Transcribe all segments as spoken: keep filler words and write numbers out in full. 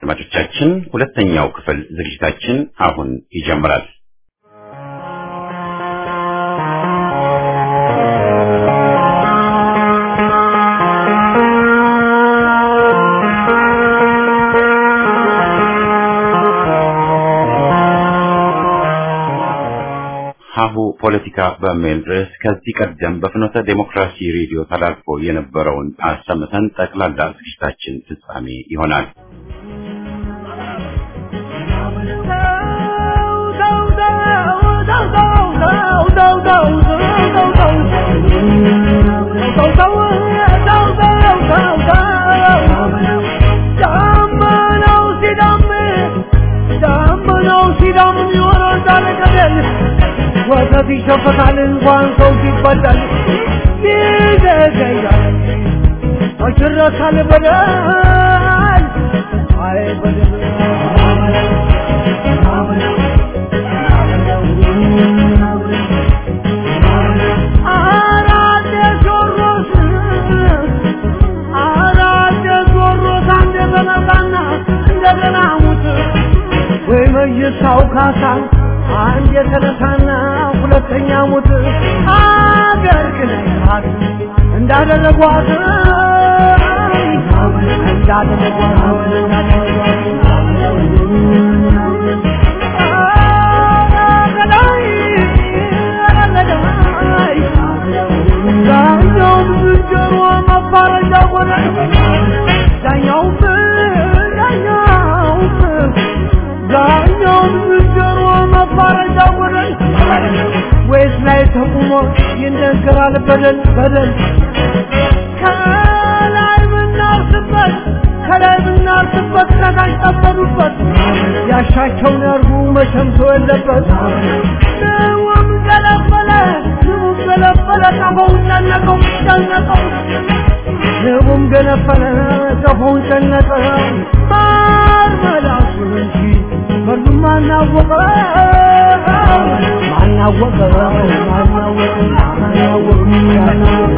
አድማጮቻችን ሁለተኛው ክፍል ዝግጅታችን አሁን ይጀምራል። ሀሁ ፖለቲካ በሚል ርዕስ ከዚህ ቀደም በፍኖተ ዴሞክራሲ ሬዲዮ ተላልፎ የነበረውን አሰምተን ጠቅላላ ዝግጅታችን ፍጻሜ ይሆናል። ወተት ይሸፈታል እንኳን ሰው ሲበላል ይዘገያል አሽራታል በላል አይ በላል አራደ ጆሮስ አራደ ጆሮስ እንደገና እንደገና ሙት ወይ መይሳው ካሳ አንድ የተነሳና ሁለተኛ ሞት አገር ክለካት እንዳደረጓት እንዳደረጓት ዳኛውም ዝንጀሮ መባረጃ ሆነ ዳኛውም ዳኛውም ዳኛውም ዝንጀሮ መባረጃ ሆነ ወይስ ላይ ተቆሞ ይነገራል በደል በደል ከላይ ምናርስበት ከላይ ምናርስበት ከታች ጠበዱበት ያሻቸውን ያርጉ መሸምቶ የለበት ንውም ገለበለ ንውም ገለበለ ቀፎውን ጨነቀው ጨነቀው ንውም ገለበለ ቀፎውን ጨነቀው ማር መላሱን እንጂ በሉም ማናወቀው ማናወቀው ማናወቀው ማናወቀው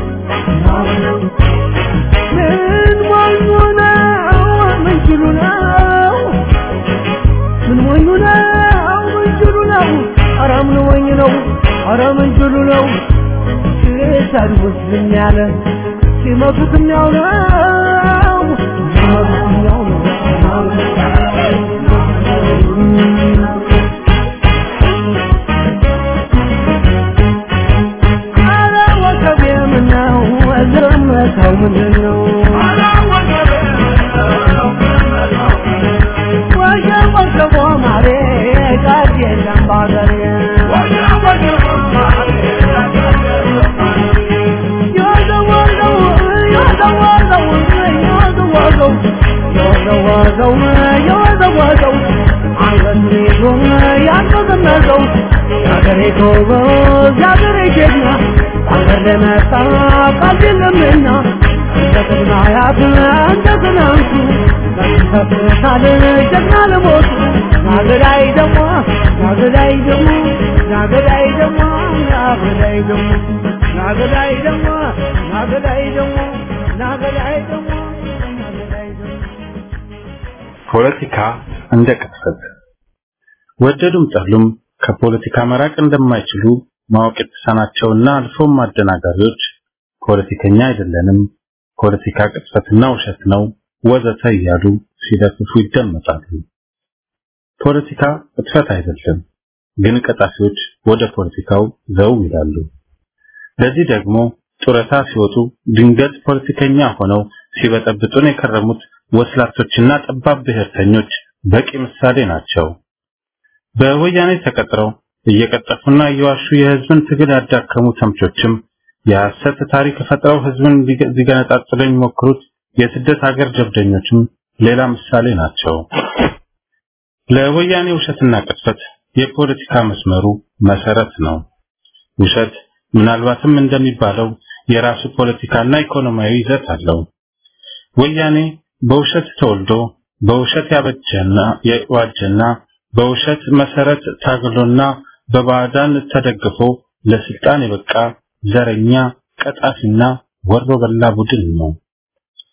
ምን ሞኙ ነው ምን ችሉ ነው ምን ሞኙ ነው ምን ችሉ ነው ኧረ ምን ሞኝ ነው ኧረ ምን ችሉ ነው ሲሰድቡት ምን ያለ ሲመቱትም ያው ነው ሲመቱትም ያው ነው ሰው ምንድነው ወየ ወርቀቦ ማሬ ጋር የለም ባገሬ ወየ ወርቀቦ ማሬ ያዘወዘው ያዘወዘው ያዘወዘው ያዘወዘው ያዘወዘው አንገትሪው ያንተዘመዘው ያገሬ ጎበዝ ያገሬ ጀግና አገር ለመጣ ካልደለምና እንደገና ያብና እንደገናንቱ ተፈታለ ጀግና ለሞት ናገዳይ ደሞ ናገዳይ ደሞ ናገዳይ ደሞ ናገዳይ ደሞ ናገዳይ ደሞ ናገዳይ ደሞ ናገዳይ ደሞ ናገዳይ ደሞ ፖለቲካ እንደ ቅጥፈት ወደዱም ጠሉም ከፖለቲካ መራቅ እንደማይችሉ ማወቅ የተሳናቸውና አልፎም አደናጋሪዎች ፖለቲከኛ አይደለንም ፖለቲካ ቅጥፈትና ውሸት ነው ወዘተ እያሉ ሲለፍፉ ይደመጣሉ። ፖለቲካ ቅጥፈት አይደለም ግን ቀጣፊዎች ወደ ፖለቲካው ዘው ይላሉ። ለዚህ ደግሞ ጡረታ ሲወጡ ድንገት ፖለቲከኛ ሆነው ሲበጠብጡን የከረሙት ወስላቶችና ጠባብ ብሔርተኞች በቂ ምሳሌ ናቸው። በወያኔ ተቀጥረው እየቀጠፉና እየዋሹ የህዝብን ትግል ያዳከሙ ተምቾችም የሐሰት ታሪክ ፈጥረው ህዝብን ሊገነጣጥሉ የሚሞክሩት የስደት ሀገር ጀብደኞችም ሌላ ምሳሌ ናቸው። ለወያኔ ውሸትና ቅጥፈት የፖለቲካ መስመሩ መሰረት ነው። ውሸት ምናልባትም እንደሚባለው የራሱ ፖለቲካና ኢኮኖሚያዊ ይዘት አለው። ወያኔ በውሸት ተወልዶ በውሸት ያበጀና የዋጀና በውሸት መሰረት ታግሎና በባዕዳን ተደግፎ ለስልጣን የበቃ ዘረኛ ቀጣፊና ወሮ በላ ቡድን ነው።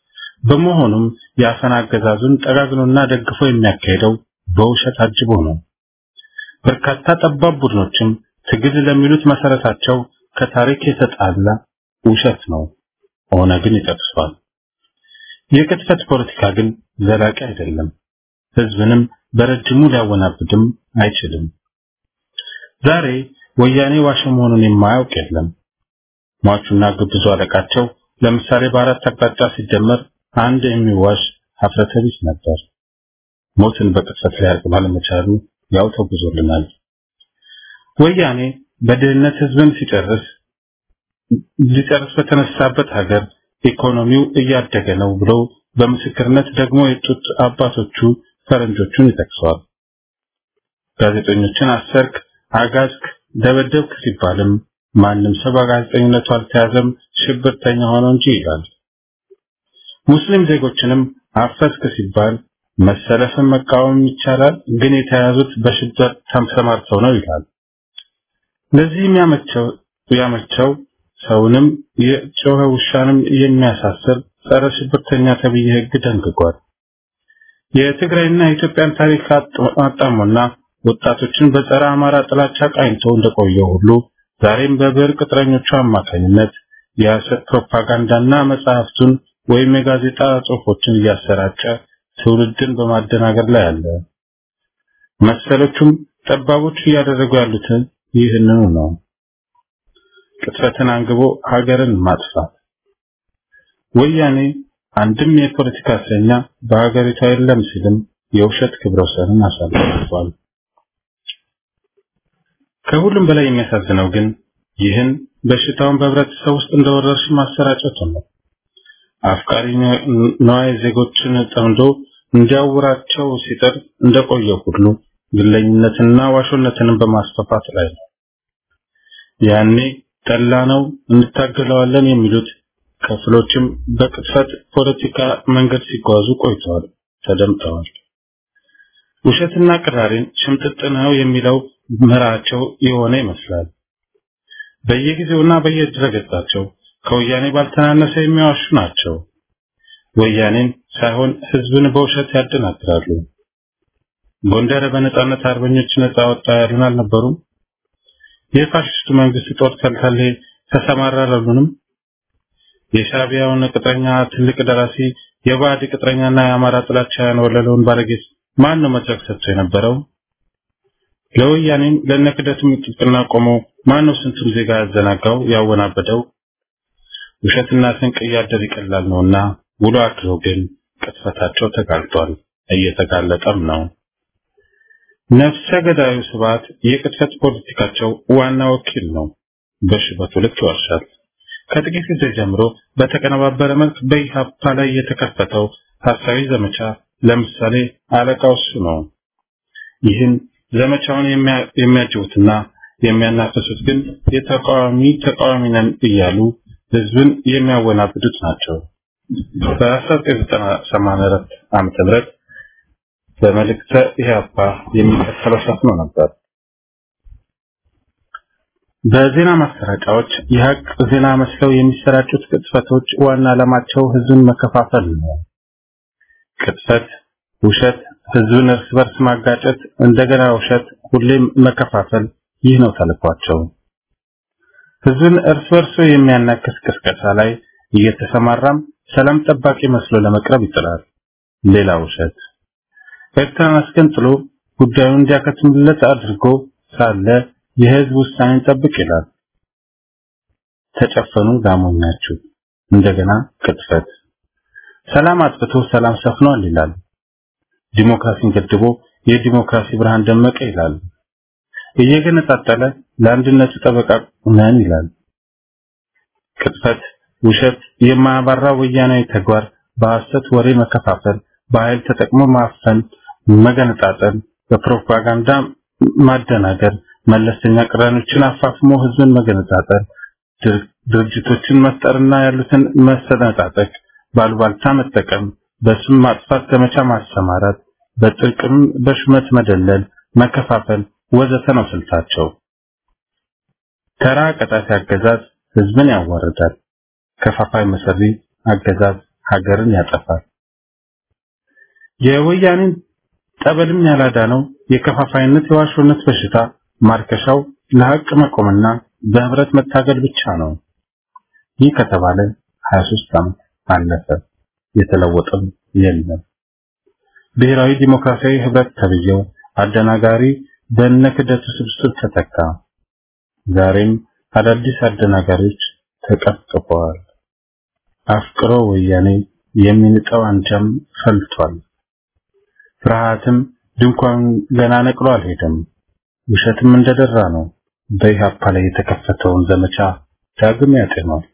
በመሆኑም የአፈና አገዛዙን ጠጋግኖና ደግፎ የሚያካሄደው በውሸት አጅቦ ነው። በርካታ ጠባብ ቡድኖችም ትግል ለሚሉት መሰረታቸው ከታሪክ የተጣላ ውሸት ነው። ኦነግን ይጠቅሳል። የቅጥፈት ፖለቲካ ግን ዘላቂ አይደለም። ህዝብንም በረጅሙ ሊያወናብድም አይችልም። ዛሬ ወያኔ ዋሽ መሆኑን የማያውቅ የለም። ሟቹና ግብዙ አለቃቸው ለምሳሌ በአራት አቅጣጫ ሲደመር አንድ የሚዋሽ ሀፍረተ ቢስ ነበር። ሞትን በቅጥፈት ላይ ባለመቻሉ ያው ተጉዞልናል። ወያኔ በድህነት ህዝብን ሲጨርስ ሊጨርስ በተነሳበት ሀገር ኢኮኖሚው እያደገ ነው ብሎ በምስክርነት ደግሞ የጡት አባቶቹ ፈረንጆቹን ይጠቅሰዋል። ጋዜጠኞችን አሰርክ፣ አጋዝክ፣ ደበደብክ ሲባልም ማንም ሰው በጋዜጠኝነቱ አልተያዘም ሽብርተኛ ሆኖ እንጂ ይላል። ሙስሊም ዜጎችንም አፈስክ ሲባል መሰለፍን መቃወም ይቻላል፣ ግን የተያዙት በሽብር ተሰማርተው ነው ይላል። ለዚህም ያመቸው ያመቸው ሰውንም የጮኸ ውሻንም የሚያሳስር ጸረ ሽብርተኛ ተብዬ ህግ ደንግጓል። የትግራይና የኢትዮጵያን ታሪክ አጣሞና ወጣቶችን በጸረ አማራ ጥላቻ ቃኝቶ እንደቆየው ሁሉ ዛሬም በብር ቅጥረኞቹ አማካኝነት የሐሰት ፕሮፓጋንዳና መጽሐፍቱን ወይም የጋዜጣ ጽሑፎችን እያሰራጨ ትውልድን በማደናገር ላይ አለ። መሰሎቹም ጠባቦቹ እያደረጉ ያሉት ይህንኑ ነው። ቅጥፈትን አንግቦ ሀገርን ማጥፋት። ወያኔ አንድም የፖለቲካ እስረኛ በሀገሪቱ የለም ሲልም የውሸት ክብረ ወሰንን አሳልፏል። ከሁሉም በላይ የሚያሳዝነው ግን ይህን በሽታውን በህብረተሰብ ውስጥ እንደወረርሽ ማሰራጨቱ ነው። አፍቃሪ ነዋይ ዜጎችን ጠምዶ እንዲያውራቸው ሲጥር እንደቆየው ሁሉ ግለኝነትና ዋሾነትን በማስፋፋት ላይ ነው። ያኔ ጠላ ነው እንታገለዋለን የሚሉት ክፍሎችም በቅጥፈት ፖለቲካ መንገድ ሲጓዙ ቆይተዋል፣ ተደምጠዋል። ውሸትና ቅራሪን ሽምጥጥ ነው የሚለው ምራቸው የሆነ ይመስላል። በየጊዜውና በየድረገጻቸው ከወያኔ ባልተናነሰ የሚያዋሹ ናቸው። ወያኔን ሳይሆን ህዝብን በውሸት ያደናግራሉ። ጎንደር በነጻነት አርበኞች ነጻ ወጣ ያሉን አልነበሩም? የፋሽስቱ መንግስት ጦር ተልተሌ ተሰማራሉንም? የሻቢያውን ቅጥረኛ ትልቅ ደራሲ የባዕድ ቅጥረኛና የአማራ ጥላቻ ያንወለለውን ባለጌስ ማን ነው መድረክ ሰጥቶ የነበረው? ለወያኔም ለነክደቱም ጥቅና ቆሞ ማን ነው ስንቱን ዜጋ ያዘናጋው ያወናበደው? ውሸትና ስንቅ እያደር ይቀላል ነውና ውሎ አድሮ ግን ቅጥፈታቸው ተጋልጧል፣ እየተጋለጠም ነው። ነፍሰ ገዳዩ ስብዓት የቅጥፈት ፖለቲካቸው ዋና ወኪል ነው። በሽበቱ ልክ ይዋሻል። ከጥቂት ጊዜ ጀምሮ በተቀነባበረ መልክ በኢሃፓ ላይ የተከፈተው ሐሳዊ ዘመቻ ለምሳሌ አለቃው እሱ ነው። ይህን ዘመቻውን የሚያጅቡትና የሚያናፈሱት ግን የተቃዋሚ ተቃዋሚ ነን እያሉ ህዝብን የሚያወናብዱት ናቸው። በ1984 ዓመተ ምህረት በመልእክተ ኢሃፓ የሚከተለው ሰፍኖ ነበር። በዜና ማሰራጫዎች የሀቅ ዜና መስለው የሚሰራጩት ቅጥፈቶች ዋና ዓላማቸው ህዝብን መከፋፈል ነው። ቅጥፈት፣ ውሸት፣ ህዝብን እርስ በርስ ማጋጨት፣ እንደገና ውሸት፣ ሁሌም መከፋፈል፣ ይህ ነው ተልዕኳቸው። ህዝብን እርስ በርሱ የሚያናክስ ቅስቀሳ ላይ እየተሰማራም ሰላም ጠባቂ መስሎ ለመቅረብ ይጥራል። ሌላ ውሸት። ኤርትራን አስገንጥሎ ጉዳዩን እንዲያከትምለት አድርጎ ሳለ የህዝብ ውሳኔን ጠብቅ ይላል። ተጨፈኑ ጋሞኛችሁ። እንደገና ቅጥፈት። ሰላም አጥፍቶ ሰላም ሰፍኗል ይላል። ዲሞክራሲን ገድቦ የዲሞክራሲ ብርሃን ደመቀ ይላል። እየገነጣጠለ ለአንድነቱ ጠበቃ ነን ይላል። ቅጥፈት፣ ውሸት፣ የማያባራ ወያናዊ ተግባር፣ በሐሰት ወሬ መከፋፈል፣ በኃይል ተጠቅሞ ማፈን፣ መገነጣጠል፣ በፕሮፓጋንዳ ማደናገር፣ መለስተኛ ቅራኔዎችን አፋፍሞ ህዝብን መገነጣጠል፣ ድርጅቶችን መፍጠርና ያሉትን መሰነጣጠቅ፣ ባሉባልታ መጠቀም፣ በስም ማጥፋት ዘመቻ ማሰማራት፣ በጥቅም በሹመት መደለል፣ መከፋፈል ወዘተ ነው ስልታቸው። ተራ ቀጣፊ አገዛዝ ህዝብን ያዋርዳል። ከፋፋይ መሰሪ አገዛዝ ሀገርን ያጠፋል። የወያኔን ጠበልም ያላዳነው የከፋፋይነት የዋሾነት በሽታ ማርከሻው ለሐቅ መቆምና በህብረት መታገል ብቻ ነው። ይህ ከተባለ ሀያ ሦስት ዓመት አለፈ። የተለወጠም የለም። ብሔራዊ ዲሞክራሲያዊ ህብረት ተብዬው አደናጋሪ በነክደቱ ስብስብ ተተካ። ዛሬም አዳዲስ አደናጋሪዎች ተቀጥቅጠዋል። አፍቅሮ ወያኔ የሚንጠው አንጃም ፈልቷል። ፍርሃትም ድንኳን ገና ነቅሎ አልሄደም። ውሸትም እንደደራ ነው። በኢህአፓ ላይ የተከፈተውን ዘመቻ ዳግም ያጤኗል።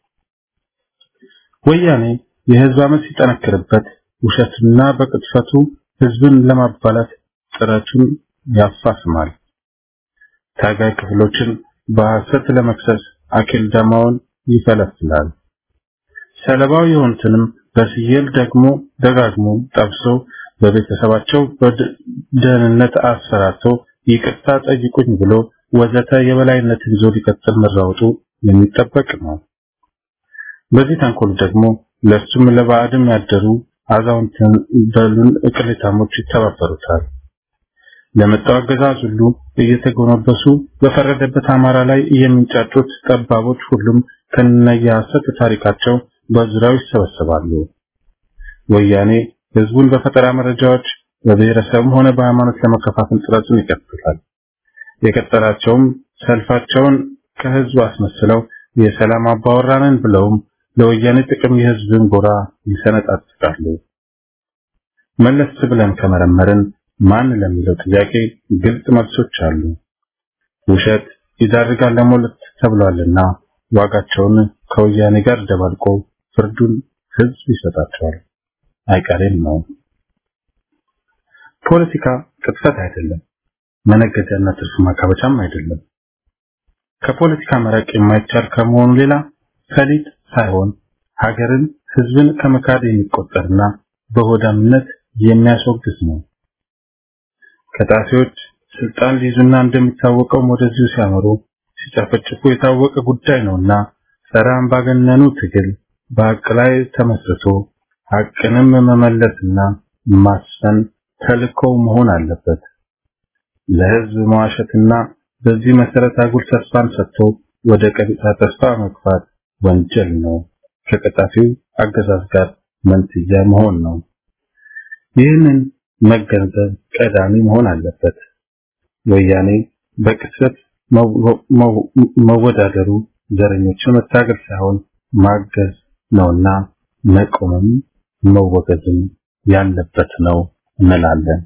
ወያኔ የህዝብ አመት ሲጠነክርበት ውሸትና በቅጥፈቱ ህዝብን ለማባላት ጥረቱን ያፋስማል። ታጋይ ክፍሎችን በሐሰት ለመክሰስ አኪል ደማውን ይፈለፍላል። ሰለባው የሆኑትንም በሲየል ደግሞ ደጋግሞ ጠብሶ በቤተሰባቸው በደህንነት አሰራቶ ይቅርታ ጠይቁኝ ብሎ ወዘተ የበላይነትን ይዞ ሊቀጥል መራወጡ የሚጠበቅ ነው። በዚህ ተንኮል ደግሞ ለሱም ለባዕድም ያደሩ አዛውንትን በሉን እቅሌታሞች ይተባበሩታል። ለመጣው አገዛዝ ሁሉ እየተጎነበሱ በፈረደበት አማራ ላይ የሚንጫጩት ጠባቦች ሁሉም ከነየሐሰት ታሪካቸው በዙሪያው ይሰበሰባሉ። ወያኔ ህዝቡን በፈጠራ መረጃዎች በብሔረሰብም ሆነ በሃይማኖት ለመከፋፈል ጥረቱን ይቀጥላል። የቀጠላቸውም ሰልፋቸውን ከህዝቡ አስመስለው የሰላም አባወራንን ብለውም ለወያኔ ጥቅም የህዝብን ጎራ ይሰነጣጥቃሉ። መለስ ብለን ከመረመርን ማን ለሚለው ጥያቄ ግልጽ መልሶች አሉ። ውሸት ይዳርጋል ለሞለት ተብሏልና ዋጋቸውን ከወያኔ ጋር ደባልቆ ፍርዱን ህዝብ ይሰጣቸዋል። አይቀሬም ነው። ፖለቲካ ቅጥፈት አይደለም፣ መነገጃና ትርፍ ማካበቻም አይደለም። ከፖለቲካ መራቅ የማይቻል ከመሆኑ ሌላ ፈሊጥ ሳይሆን ሀገርን ህዝብን ከመካድ የሚቆጠርና በሆዳምነት የሚያስወግዝ ነው። ከጣፊዎች ስልጣን ሊይዙና እንደሚታወቀው ወደዚሁ ሲያመሩ ሲጨፈጭፉ የታወቀ ጉዳይ ነውና ጸረ አምባገነኑ ትግል በሀቅ ላይ ተመስርቶ ሀቅንም መመለስና ማስፈን ተልእኮው መሆን አለበት። ለህዝብ መዋሸትና በዚህ መሰረት አጉል ተስፋን ሰጥቶ ወደ ቀጥታ ተስፋ መግፋት ወንጀል ነው። ከቀጣፊው አገዛዝ ጋር መንትያ መሆን ነው። ይህንን መገንዘብ ቀዳሚ መሆን አለበት። ወያኔ በቅጽበት መወዳደሩ ዘረኞችን መታገል ሳይሆን ማገዝ ነውና መቆምም መወገዝም ያለበት ነው እንላለን።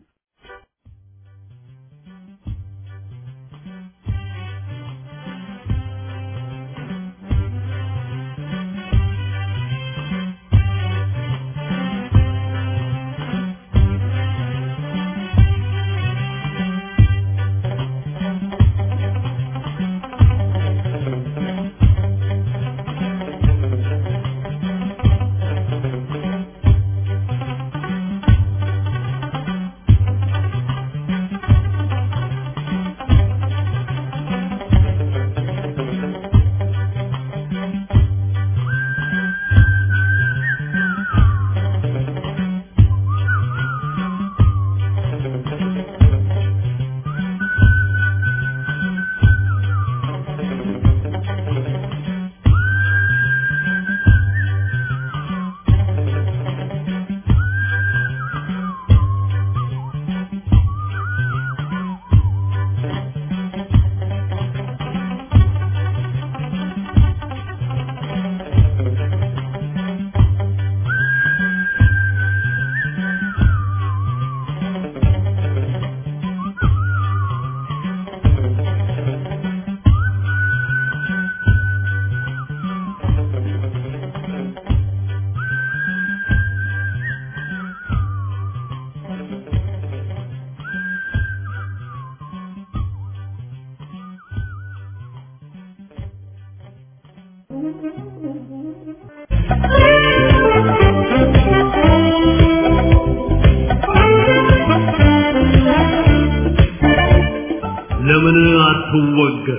ለምን አትወገር?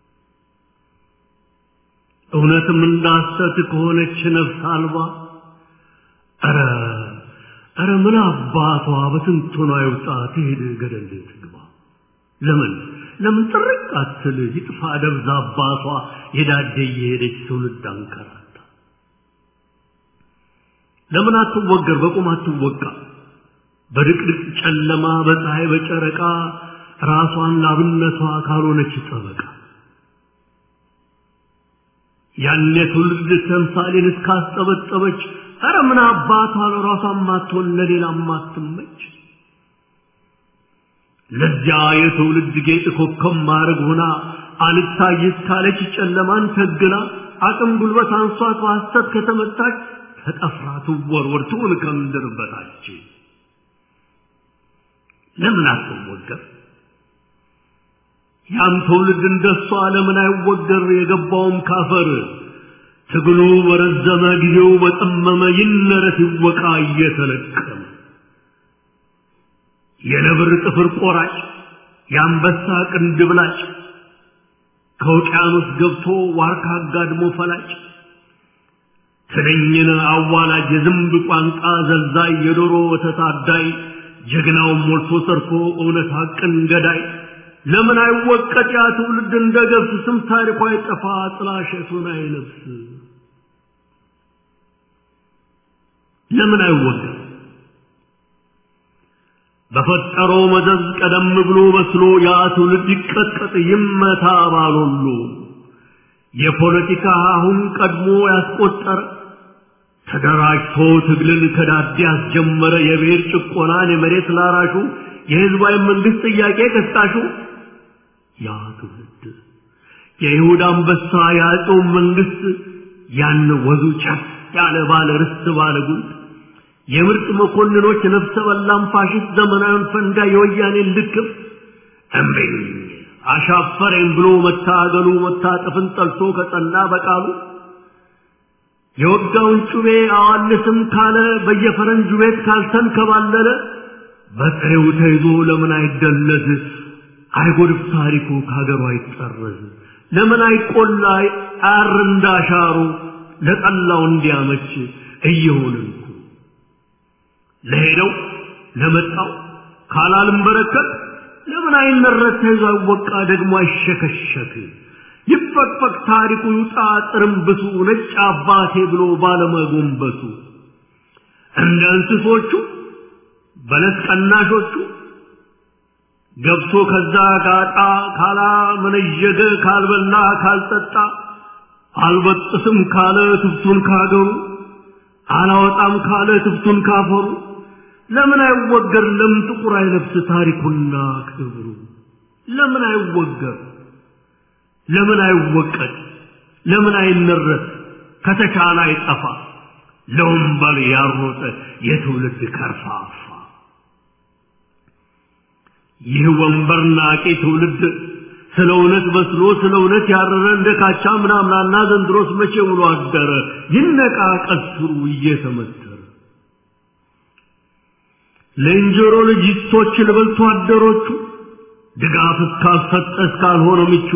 እውነትም እንዳሰት ከሆነች ነፍስ አልባ አረ አረ ምን አባቷ በትንቱና ይውጣ ትሄድ ገደል ትግባ ለምን ለምን ጥርቅ አትል ይጥፋ ደብዛ አባቷ የዳደ የሄደች ትውልድ አንከራታ ለምን አትወገር በቁም አትወቃ በድቅድቅ ጨለማ በፀሐይ በጨረቃ ራሷን ላብነቷ ካልሆነች ጠበቃ ያኔ ትውልድ ተምሳሌን እስካስጠበጠበች አረ ምን አባቷ ለራሷም ማትሆን ለሌላም ማትመች ለዚያ የትውልድ ጌጥ ኮከብ ማረግ ሆና አልታይስ ካለች ጨለማን ተግና አቅም ጉልበት አንሷት ዋስተት ከተመታች ተጠፍራ ትወርወር ትሁን ከምድር በታች ለምን አትወገር ያም ትውልድ እንደሷ ለምን አይወገር የገባውም ካፈር ትግሉ በረዘመ ጊዜው በጠመመ ይነረት ይወቃ እየተለቀመ የነብር ጥፍር ቆራጭ የአንበሳ ቅንድብ ላጭ ከውቅያኖስ ገብቶ ዋርካ አጋድሞ ፈላጭ ትንኝን አዋላጅ የዝንብ ቋንቋ ዘልዛይ የዶሮ ወተት አዳይ ጀግናውን ሞልቶ ሰርኮ እውነት ሐቅን ገዳይ ለምን አይወቀጥ ያ ትውልድ እንደገብስ ስም ታሪኳ አይጠፋ ጥላሸቱን አይለብስ ለምን አይወገር በፈጠረው መዘዝ ቀደም ብሎ በስሎ ያ ትውልድ ይቀጥቀጥ ይመታ ባሉሉ የፖለቲካ አሁን ቀድሞ ያስቆጠረ ተደራጅቶ ትግልን ከዳዲ ያስጀመረ የብሔር ጭቆናን የመሬት ላራሹ የህዝባዊ መንግስት ጥያቄ ከስታሹ ያ ትውልድ የይሁዳ አንበሳ ያጾም መንግስት ያን ወዙ ጫፍ ያለ ባለ ርስት ባለ ጉልት የምርጥ መኮንኖች ነፍሰ በላም ፋሽስት ዘመናዊን ፈንጋ የወያኔ ልክፍ እምቢኝ አሻፈረኝ ብሎ መታገሉ መታጠፍን ጠልቶ ከጸና በቃሉ የወጋውን ጩቤ አዋልስም ካለ በየፈረንጁ ቤት ካልተን ከባለለ በጥሬው ተይዞ ለምን አይደለዝ አይጎድፍ ታሪኩ ካገሩ አይጠረዝ ለምን አይቆላ አር እንዳሻሩ ለጠላው እንዲያመች እየሆነን ለሄደው ለመጣው ካላልም በረከት ለምን አይነረት ተይዞ አይወቃ ደግሞ አይሸከሸክ ይፈቅፈቅ ታሪኩ ይውጣ ጥርምብሱ ነጭ አባቴ ብሎ ባለመጎንበሱ እንደ እንስሶቹ በለስ ቀናሾቹ ገብቶ ከዛ ጋጣ ካላ መነጀገ ካልበላ ካልጠጣ አልበጥስም ካለ ትፍቱን ካገሩ አላወጣም ካለ ትፍቱን ካፈሩ ለምን አይወገር ለምን ጥቁር አይለብስ ታሪኩና ክብሩ ለምን አይወገር ለምን አይወቀድ ለምን አይነረት ከተቻለ አይጠፋ ለወንበል ያሮጠ የትውልድ ከርፋፋ ይህ ወንበር ናቂ ትውልድ ስለ እውነት በስሎ ስለ እውነት ያረረ እንደ ካቻ ምናምናና ዘንድሮስ መቼ ውሎ አደረ ይነቃ ቀስሩ እየተመተረ ለእንጀሮ ልጅቶች ለበልቶ አደሮቹ ድጋፍ እስካልሰጠ እስካልሆነ ምቹ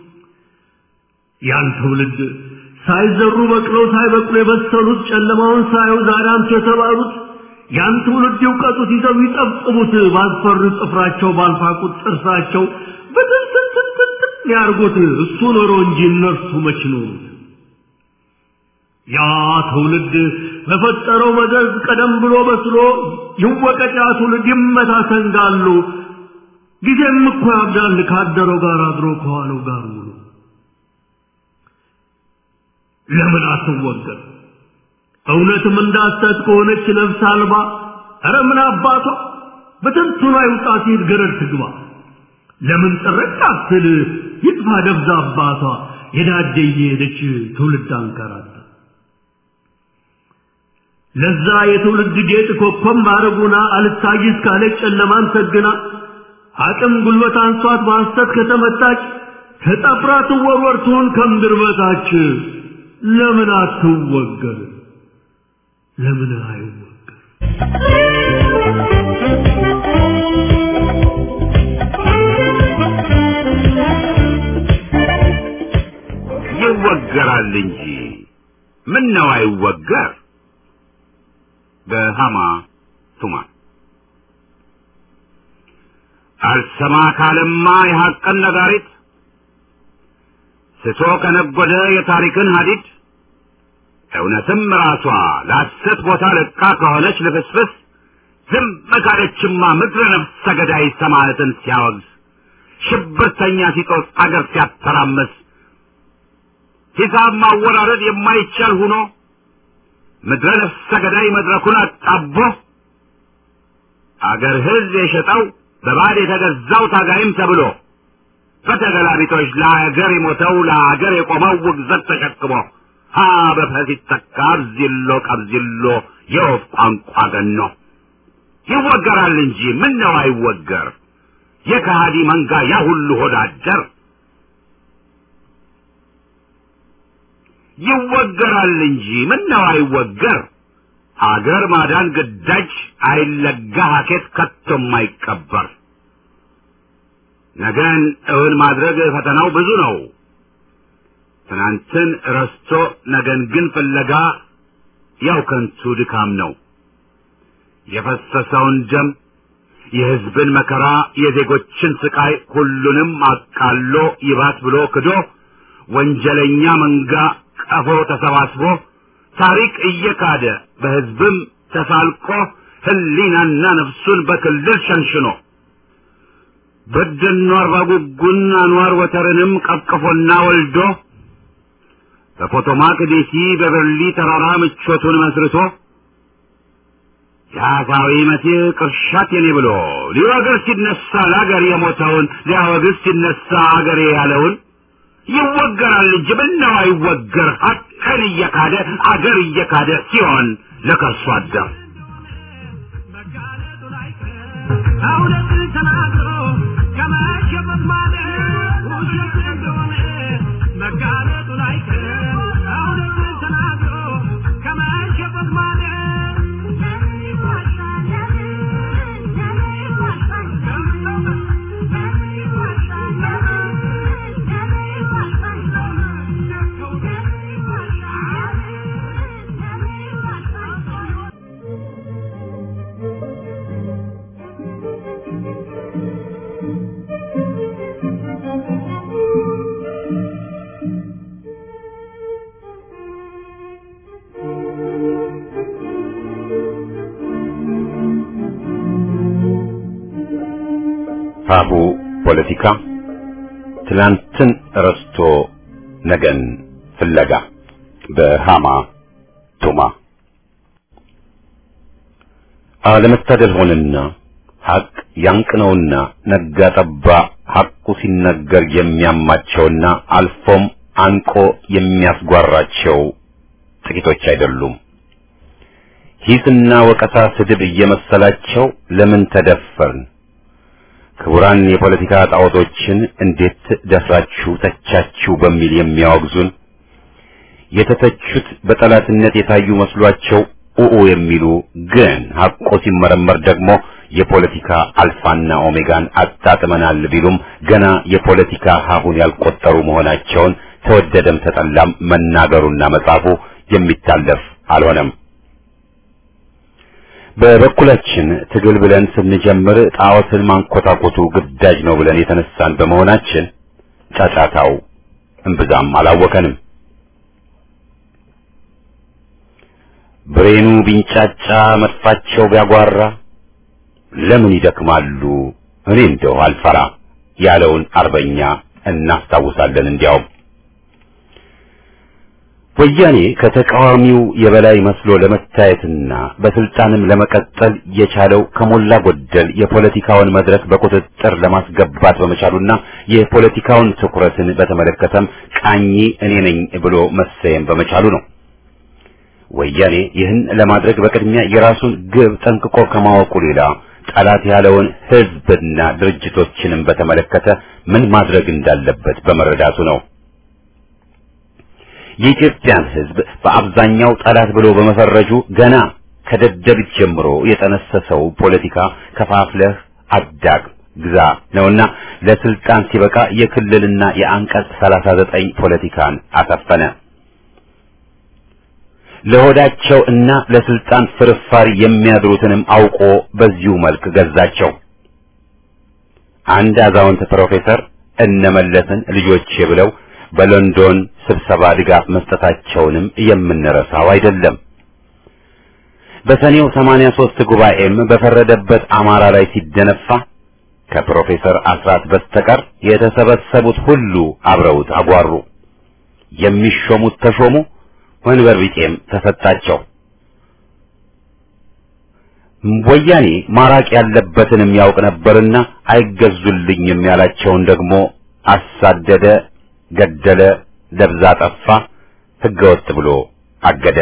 ያን ትውልድ ሳይዘሩ በቅለው ሳይበቅሉ የበሰሉት ጨለማውን ሳዩ ዛሬ አንተ የተባሉት ያን ትውልድ ይውቀጡት ይዘው ይጠብጥቡት ባልፈሩ ጽፍራቸው ባልፋቁት ጥርሳቸው በትንትንትንትን ያርጉት እሱ ኖሮ እንጂ እነርሱ መች ኖሩት ያ ትውልድ በፈጠረው መዘዝ ቀደም ብሎ በስሎ ይወቀጥ ያ ትውልድ ይመታ ሰንጋሉ ጊዜም እኮ ያብዳል ካደረው ጋር አድሮ ከዋለው ጋር ውሎ ለምን አትወገር እውነትም እንዳሰት ከሆነች ነፍስ አልባ አረ ምን አባቷ በትንቱና ይውጣት ይገረድ ትግባ ለምን ጥርቅ አትል ይጥፋ ደብዛ አባቷ የዳደየ ሄደች ትውልድ አንከራታ ለዛ የትውልድ ጌጥ ኮከብ ማረጉና አልታይስ ካለች ጨለማን ሰግና አቅም ጉልበት አንሷት በሐሰት ከተመታች ተጠፍራ ትወርወር ትሁን ከምድር በታች ለምን አትወገር ለምን አይወገር ይወገራል እንጂ ምን ነው አይወገር በሃማ ቱማ አልሰማ ካለማ የሐቅን ነጋሪት ስቶ ከነጎደ የታሪክን ሐዲድ እውነትም ራሷ ለሐሰት ቦታ ለቃ ከሆነች ልፍስፍስ ዝም ካለችማ ምድረ ነፍሰ ገዳይ ሰማዕትን ሲያወግዝ ሽብርተኛ ሲጦስ አገር ሲያተራመስ ሂሳብ ማወራረድ የማይቻል ሆኖ ምድረ ነፍሰ ገዳይ መድረኩን አጣቦ አገር ሕዝብ የሸጠው በባድ የተገዛው ታጋይም ተብሎ በተገላቢጦች ለአገር የሞተው ለአገር የቆመው ውግዘት ተሸክሞ ሀ በፈስ ይተካ አብዚሎ ቀብዚሎ የወፍ ቋንቋ ገኖ ይወገራል እንጂ ምን ነው አይወገር የከሃዲ መንጋ ያ ሁሉ ሆዳደር ይወገራል እንጂ ምን ነው አይወገር አገር ማዳን ግዳጅ አይለጋ ሀኬት ከቶም አይቀበር ነገን እውን ማድረግ ፈተናው ብዙ ነው ትናንትን ረስቶ ነገን ግን ፍለጋ ያው ከንቱ ድካም ነው የፈሰሰውን ደም የሕዝብን መከራ የዜጎችን ስቃይ ሁሉንም አቃሎ ይባት ብሎ ክዶ ወንጀለኛ መንጋ ቀፎ ተሰባስቦ ታሪክ እየካደ በሕዝብም ተሳልቆ ህሊናና ነፍሱን በክልል ሸንሽኖ በደኖ አርባ ጉጉን አንዋር ወተርንም ቀቅፎና ወልዶ በፖቶማክ ዴሲ በበርሊ ተራራ ምቾቱን መስርቶ ያሳዊ መሲህ ቅርሻት የኔ ብሎ ሊወግር ሲነሳ ለአገር የሞተውን ሊያወግዝ ሲነሳ አገሬ ያለውን ይወገራል እንጂ ምነው አይወገር ሀቅን እየካደ አገር እየካደ ሲሆን ለከርሱ አደር እውነት ተናግሮ ከመሸበት ማለት ውሸት እንደሆነ መጋለጡ ላይቀር እውነት ተናግሮ ከመሸበት ማለት ሀሁ ፖለቲካ ትላንትን ረስቶ ነገን ፍለጋ በሃማ ቱማ አለመታደል ሆነና ሐቅ ያንቅነውና ነጋ ጠባ ሐቁ ሲነገር የሚያማቸውና አልፎም አንቆ የሚያስጓራቸው ጥቂቶች አይደሉም። ሂስና ወቀሳ ስድብ እየመሰላቸው ለምን ተደፈርን ክቡራን የፖለቲካ ጣዖቶችን እንዴት ደፍራችሁ ተቻችሁ በሚል የሚያወግዙን የተተቹት በጠላትነት የታዩ መስሏቸው ኡኡ የሚሉ ግን ሐቁ ሲመረመር ደግሞ የፖለቲካ አልፋና ኦሜጋን አጣጥመናል ቢሉም ገና የፖለቲካ ሀሁን ያልቆጠሩ መሆናቸውን ተወደደም ተጠላም መናገሩና መጻፉ የሚታለፍ አልሆነም። በበኩላችን ትግል ብለን ስንጀምር ጣዖትን ማንኮታኮቱ ግዳጅ ነው ብለን የተነሳን በመሆናችን ጫጫታው እምብዛም አላወከንም። ብሬኑ ቢንጫጫ መጥፋቸው ቢያጓራ ለምን ይደክማሉ እኔ እንደው አልፈራ ያለውን አርበኛ እናስታውሳለን። እንዲያውም ወያኔ ከተቃዋሚው የበላይ መስሎ ለመታየትና በስልጣንም ለመቀጠል የቻለው ከሞላ ጎደል የፖለቲካውን መድረክ በቁጥጥር ለማስገባት በመቻሉና የፖለቲካውን ትኩረትን በተመለከተም ቃኝ እኔ ነኝ ብሎ መሰየም በመቻሉ ነው። ወያኔ ይህን ለማድረግ በቅድሚያ የራሱን ግብ ጠንቅቆ ከማወቁ ሌላ ጠላት ያለውን ህዝብና ድርጅቶችንም በተመለከተ ምን ማድረግ እንዳለበት በመረዳቱ ነው። የኢትዮጵያን ህዝብ በአብዛኛው ጠላት ብሎ በመፈረጁ ገና ከደደቢት ጀምሮ የጠነሰሰው ፖለቲካ ከፋፍለህ አዳግ ግዛ ነውና ለስልጣን ሲበቃ የክልልና የአንቀጽ ሰላሳ ዘጠኝ ፖለቲካን አሰፈነ። ለሆዳቸው እና ለስልጣን ፍርፋሪ የሚያድሩትንም አውቆ በዚሁ መልክ ገዛቸው። አንድ አዛውንት ፕሮፌሰር እነመለስን ልጆቼ ብለው በሎንዶን ስብሰባ ድጋፍ መስጠታቸውንም የምንረሳው አይደለም። በሰኔው ሰማንያ ሦስት ጉባኤም በፈረደበት አማራ ላይ ሲደነፋ ከፕሮፌሰር አስራት በስተቀር የተሰበሰቡት ሁሉ አብረውት አጓሩ። የሚሾሙት ተሾሙ፣ ወንበር ቢጤም ተሰጣቸው። ወያኔ ማራቅ ያለበትንም ያውቅ ነበርና አይገዙልኝም ያላቸውን ደግሞ አሳደደ፣ ገደለ፣ ደብዛ ጠፋ፣ ህገወጥ ብሎ አገደ።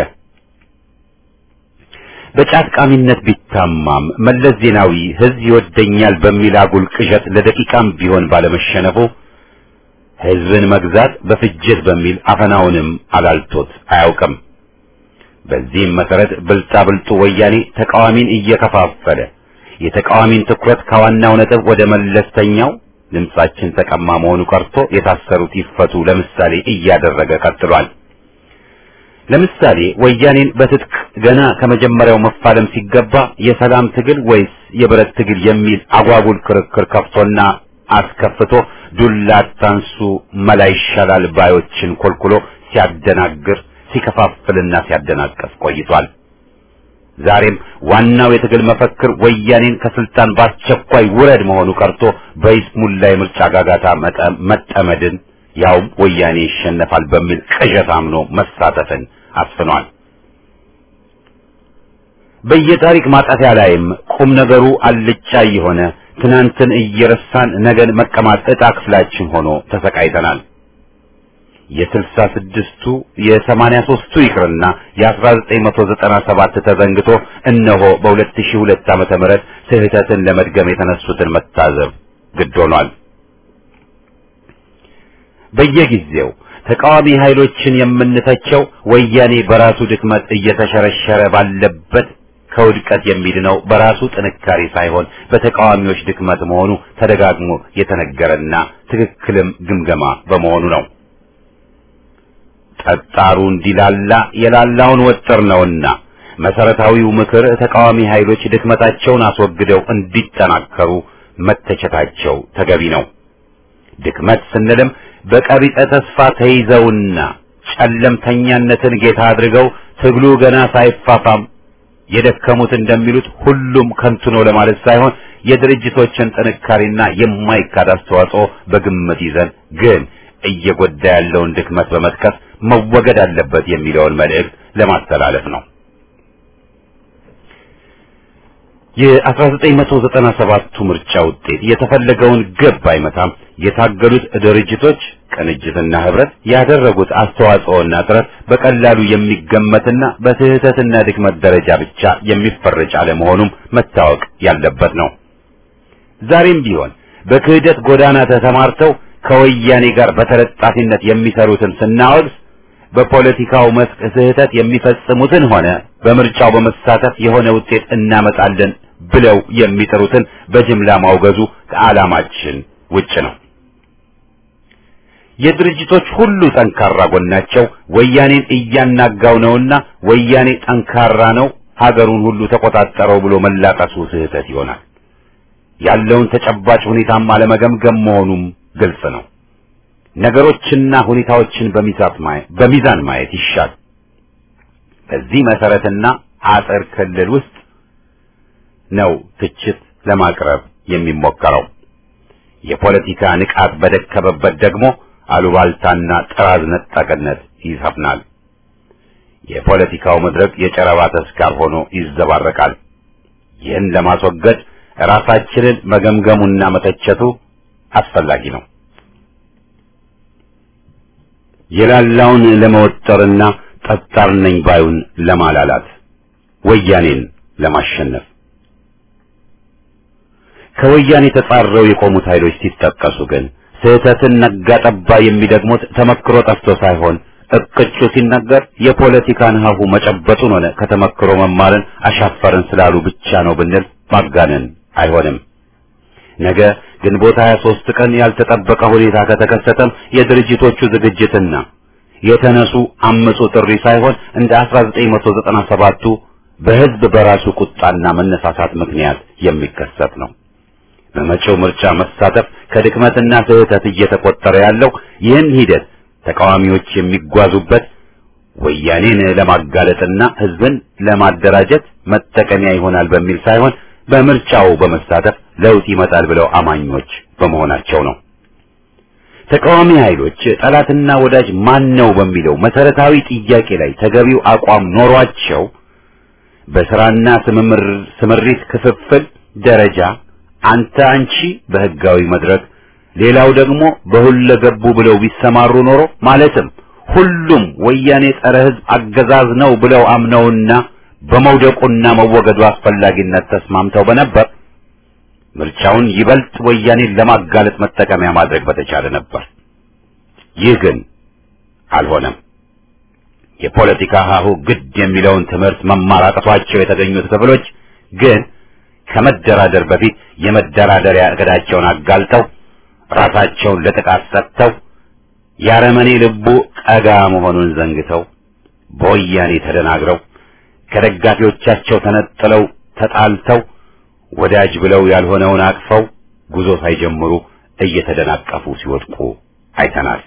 በጫት ቃሚነት ቢታማም መለስ ዜናዊ ህዝብ ይወደኛል በሚል አጉል ቅዠት ለደቂቃም ቢሆን ባለመሸነፉ ህዝብን መግዛት በፍጅት በሚል አፈናውንም አላልቶት አያውቅም። በዚህም መሰረት ብልጣ ብልጡ ወያኔ ተቃዋሚን እየከፋፈለ የተቃዋሚን ትኩረት ከዋናው ነጥብ ወደ መለስተኛው ድምጻችን ተቀማ መሆኑ ቀርቶ የታሰሩት ይፈቱ ለምሳሌ እያደረገ ቀጥሏል። ለምሳሌ ወያኔን በትጥቅ ገና ከመጀመሪያው መፋለም ሲገባ የሰላም ትግል ወይስ የብረት ትግል የሚል አጓጉል ክርክር ከፍቶና አስከፍቶ ዱላ ታንሱ መላ ይሻላል ባዮችን ኮልኩሎ ሲያደናግር ሲከፋፍልና ሲያደናቀፍ ቆይቷል። ዛሬም ዋናው የትግል መፈክር ወያኔን ከስልጣን በአስቸኳይ ውረድ መሆኑ ቀርቶ በይስሙላ የምርጫ ጋጋታ መጠመድን ያውም ወያኔ ይሸነፋል በሚል ቅዠት አምኖ መሳተፍን አስፍኗል። በየታሪክ ማጣፊያ ላይም ቁም ነገሩ አልጫ የሆነ ትናንትን እየረሳን ነገን መቀማት ዕጣ ክፍላችን ሆኖ ተሰቃይተናል። የስልሳ ስድስቱ የሰማንያ ሦስቱ ይቅርና የአስራ ዘጠኝ መቶ ዘጠና ሰባት ተዘንግቶ እነሆ በሁለት ሺህ ሁለት ዓመተ ምህረት ስህተትን ለመድገም የተነሱትን መታዘብ ግድ ሆኗል። በየጊዜው ተቃዋሚ ኃይሎችን የምንተቸው ወያኔ በራሱ ድክመት እየተሸረሸረ ባለበት ከውድቀት የሚድነው በራሱ ጥንካሬ ሳይሆን በተቃዋሚዎች ድክመት መሆኑ ተደጋግሞ የተነገረና ትክክልም ግምገማ በመሆኑ ነው። ጠጣሩ እንዲላላ የላላውን ወጥር ነውና መሰረታዊው ምክር ተቃዋሚ ኃይሎች ድክመታቸውን አስወግደው እንዲጠናከሩ መተቸታቸው ተገቢ ነው። ድክመት ስንልም በቀቢጸ ተስፋ ተይዘውና ጨለምተኛነትን ጌታ አድርገው ትግሉ ገና ሳይፋፋም የደከሙት እንደሚሉት ሁሉም ከንቱ ነው ለማለት ሳይሆን የድርጅቶችን ጥንካሬና የማይካድ አስተዋጽኦ በግምት ይዘን ግን እየጎዳ ያለውን ድክመት በመጥቀስ መወገድ አለበት የሚለውን መልእክት ለማስተላለፍ ነው። የአስራ ዘጠኝ መቶ ዘጠና ሰባቱ ምርጫ ውጤት የተፈለገውን ግብ አይመታም። የታገሉት ድርጅቶች ቅንጅትና ህብረት ያደረጉት አስተዋጽኦና ጥረት በቀላሉ የሚገመትና በስህተትና ድክመት ደረጃ ብቻ የሚፈረጅ አለመሆኑም መታወቅ ያለበት ነው። ዛሬም ቢሆን በክህደት ጎዳና ተሰማርተው ከወያኔ ጋር በተለጣፊነት የሚሰሩትን ስናወግዝ በፖለቲካው መስክ ስህተት የሚፈጽሙትን ሆነ በምርጫው በመሳተፍ የሆነ ውጤት እናመጣለን ብለው የሚጠሩትን በጅምላ ማውገዙ ከዓላማችን ውጭ ነው። የድርጅቶች ሁሉ ጠንካራ ጎናቸው ወያኔን እያናጋው ነውና ወያኔ ጠንካራ ነው ሀገሩን ሁሉ ተቆጣጠረው ብሎ መላቀሱ ስህተት ይሆናል። ያለውን ተጨባጭ ሁኔታም አለመገምገም መሆኑም ግልጽ ነው። ነገሮችና ሁኔታዎችን በሚዛን ማየት ይሻል። በዚህ መሰረትና አጥር ክልል ውስጥ ነው ትችት ለማቅረብ የሚሞከረው። የፖለቲካ ንቃት በደከመበት ደግሞ አሉባልታና ጥራዝ ነጠቅነት ይሰፍናል። የፖለቲካው መድረክ የጨረባ ተስካር ሆኖ ይዘባረቃል። ይህን ለማስወገድ ራሳችንን መገምገሙና መተቸቱ አስፈላጊ ነው። የላላውን ለመወጠርና ጠጣር ነኝ ባዩን ለማላላት ወያኔን ለማሸነፍ ከወያኔ ተጻረው የቆሙት ኃይሎች ሲጠቀሱ ግን ስህተትን ነጋጠባ የሚደግሙት ተመክሮ ጠፍቶ ሳይሆን እቅጩ ሲነገር የፖለቲካን ሀሁ መጨበጡን ሆነ ከተመክሮ መማርን አሻፈርን ስላሉ ብቻ ነው ብንል ማጋነን አይሆንም። ነገ ግንቦት ሃያ ሦስት ቀን ያልተጠበቀ ሁኔታ ከተከሰተም የድርጅቶቹ ዝግጅትና የተነሱ አመጹ ጥሪ ሳይሆን እንደ አስራ ዘጠኝ መቶ ዘጠና ሰባቱ በህዝብ በራሱ ቁጣና መነሳሳት ምክንያት የሚከሰት ነው። በመጪው ምርጫ መሳተፍ ከድክመትና ስህተት እየተቆጠረ ያለው ይህን ሂደት ተቃዋሚዎች የሚጓዙበት ወያኔን ለማጋለጥና ህዝብን ለማደራጀት መጠቀሚያ ይሆናል በሚል ሳይሆን በምርጫው በመሳተፍ ለውጥ ይመጣል ብለው አማኞች በመሆናቸው ነው። ተቃዋሚ ኃይሎች ጠላትና ወዳጅ ማን ነው በሚለው መሰረታዊ ጥያቄ ላይ ተገቢው አቋም ኖሯቸው በስራና ስምሪት ክፍፍል ደረጃ አንተ አንቺ በህጋዊ መድረክ ሌላው ደግሞ በሁለገቡ ብለው ቢሰማሩ ኖሮ ማለትም ሁሉም ወያኔ ጸረ ህዝብ አገዛዝ ነው ብለው አምነውና በመውደቁና መወገዱ አስፈላጊነት ተስማምተው በነበር ምርጫውን ይበልጥ ወያኔን ለማጋለጥ መጠቀሚያ ማድረግ በተቻለ ነበር። ይህ ግን አልሆነም። የፖለቲካ ሀሁ ግድ የሚለውን ትምህርት መማር አቅቷቸው የተገኙት ክፍሎች ግን ከመደራደር በፊት የመደራደሪያ እቅዳቸውን አጋልጠው ራሳቸውን ለጥቃት ሰጥተው ያረመኔ ልቡ ቀጋ መሆኑን ዘንግተው በወያኔ ተደናግረው ከደጋፊዎቻቸው ተነጥለው ተጣልተው ወዳጅ ብለው ያልሆነውን አቅፈው ጉዞ ሳይጀምሩ እየተደናቀፉ ሲወድቁ አይተናል።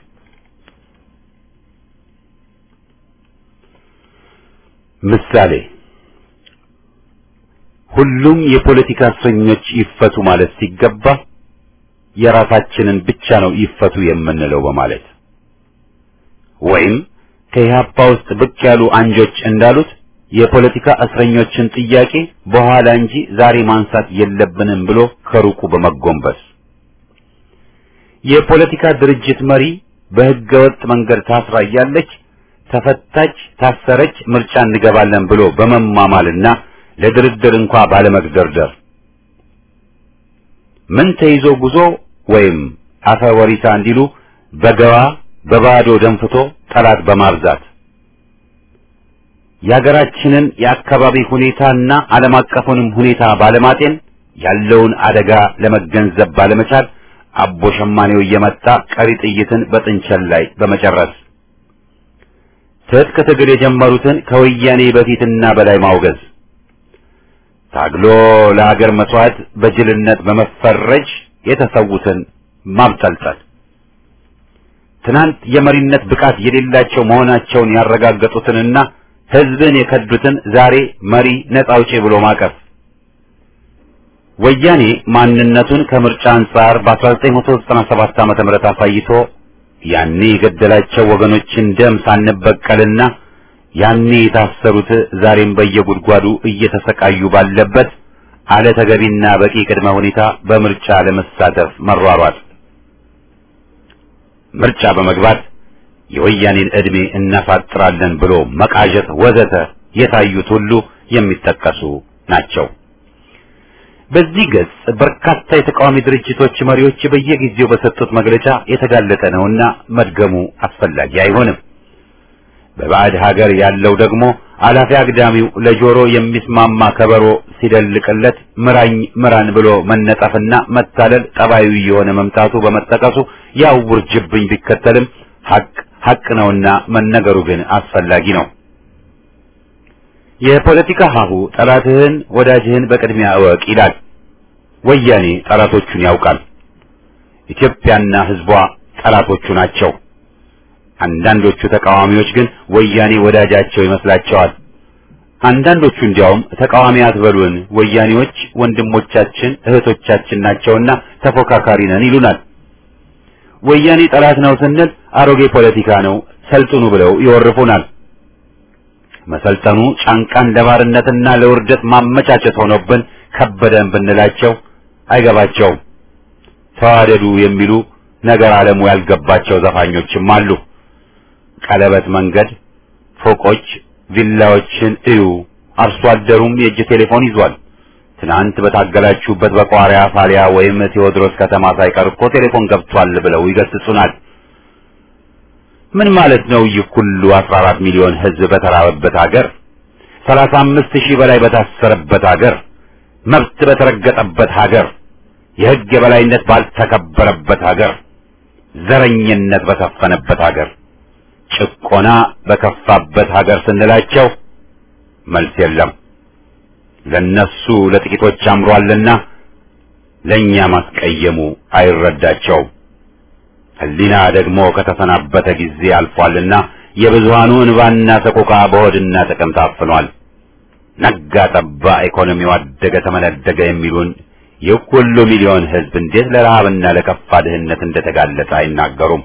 ምሳሌ ሁሉም የፖለቲካ እስረኞች ይፈቱ ማለት ሲገባ የራሳችንን ብቻ ነው ይፈቱ የምንለው በማለት ወይም ከኢህአፓ ውስጥ ብቅ ያሉ አንጆች እንዳሉት የፖለቲካ እስረኞችን ጥያቄ በኋላ እንጂ ዛሬ ማንሳት የለብንም ብሎ ከሩቁ በመጎንበስ የፖለቲካ ድርጅት መሪ በህገወጥ መንገድ ታስራ ያለች ተፈታች ታሰረች ምርጫ እንገባለን ብሎ በመማማልና ለድርድር እንኳን ባለመግደርደር ምን ተይዞ ጉዞ ወይም አፈወሪታ እንዲሉ በገባ በባዶ ደንፍቶ ጠላት በማብዛት የሀገራችንን የአካባቢ ሁኔታና ዓለም አቀፉንም ሁኔታ ባለማጤን ያለውን አደጋ ለመገንዘብ ባለመቻል አቦ ሸማኔው እየመጣ ቀሪ ጥይትን በጥንቸል ላይ በመጨረስ ትጥቅ ትግል የጀመሩትን ከወያኔ በፊትና በላይ ማውገዝ ታግሎ ለሀገር መስዋዕት በጅልነት በመፈረጅ የተሰዉትን ማብጠልጠል ትናንት የመሪነት ብቃት የሌላቸው መሆናቸውን ያረጋገጡትንና ህዝብን የከዱትን ዛሬ መሪ ነፃ አውጪ ብሎ ማቀፍ ወያኔ ማንነቱን ከምርጫ አንጻር በአስራ ዘጠኝ መቶ ዘጠና ሰባት ዓመተ ምህረት አሳይቶ ያኔ የገደላቸው ወገኖችን ደም ሳንበቀልና ያኔ የታሰሩት ዛሬም በየጉድጓዱ እየተሰቃዩ ባለበት አለ ተገቢና በቂ ቅድመ ሁኔታ በምርጫ ለመሳተፍ መሯሯጥ ምርጫ በመግባት የወያኔን እድሜ እናፋጥራለን ብሎ መቃዠት ወዘተ የታዩት ሁሉ የሚጠቀሱ ናቸው። በዚህ ገጽ በርካታ የተቃዋሚ ድርጅቶች መሪዎች በየጊዜው በሰጡት መግለጫ የተጋለጠ ነውና መድገሙ አስፈላጊ አይሆንም። በባዕድ ሀገር ያለው ደግሞ አላፊ አግዳሚው ለጆሮ የሚስማማ ከበሮ ሲደልቅለት ምራኝ ምራን ብሎ መነጠፍና መታለል ጠባዩ የሆነ መምጣቱ በመጠቀሱ ያው ውርጅብኝ ቢከተልም ሐቅ ሐቅ ነውና መነገሩ ግን አስፈላጊ ነው። የፖለቲካ ሀሁ ጠላትህን ወዳጅህን በቅድሚያ እወቅ ይላል። ወያኔ ጠላቶቹን ያውቃል። ኢትዮጵያና ህዝቧ ጠላቶቹ ናቸው። አንዳንዶቹ ተቃዋሚዎች ግን ወያኔ ወዳጃቸው ይመስላቸዋል። አንዳንዶቹ እንዲያውም ተቃዋሚ አትበሉን ወያኔዎች ወንድሞቻችን እህቶቻችን ናቸውና ተፎካካሪ ነን ይሉናል። ወያኔ ጠላት ነው ስንል አሮጌ ፖለቲካ ነው ሰልጥኑ ብለው ይወርፉናል። መሰልጠኑ ጫንቃን ለባርነትና ለውርደት ማመቻቸት ሆኖብን ከበደን ብንላቸው አይገባቸውም። ተዋደዱ የሚሉ ነገር ዓለሙ ያልገባቸው ዘፋኞችም አሉ። ቀለበት መንገድ፣ ፎቆች፣ ቪላዎችን እዩ፣ አርሶ አደሩም የእጅ ቴሌፎን ይዟል። ትናንት በታገላችሁበት በቋሪያ ፋሊያ ወይም ቴዎድሮስ ከተማ ሳይቀር እኮ ቴሌፎን ገብቷል ብለው ይገስጹናል። ምን ማለት ነው? ይህ ሁሉ አስራ አራት ሚሊዮን ህዝብ በተራበበት ሀገር፣ ሰላሳ አምስት ሺህ በላይ በታሰረበት ሀገር፣ መብት በተረገጠበት ሀገር፣ የህግ የበላይነት ባልተከበረበት ሀገር፣ ዘረኝነት በሰፈነበት ሀገር፣ ጭቆና በከፋበት ሀገር ስንላቸው መልስ የለም። ለነሱ ለጥቂቶች አምሯልና ለኛ ማስቀየሙ አይረዳቸውም። ህሊና ደግሞ ከተሰናበተ ጊዜ አልፏልና የብዙሃኑ እንባና ሰቆቃ በሆድና ጥቅም ታፍኗል። ነጋ ጠባ ኢኮኖሚው አደገ ተመነደገ የሚሉን የሁሉ ሚሊዮን ህዝብ እንዴት ለረሃብና ለከፋ ድህነት እንደተጋለጠ አይናገሩም።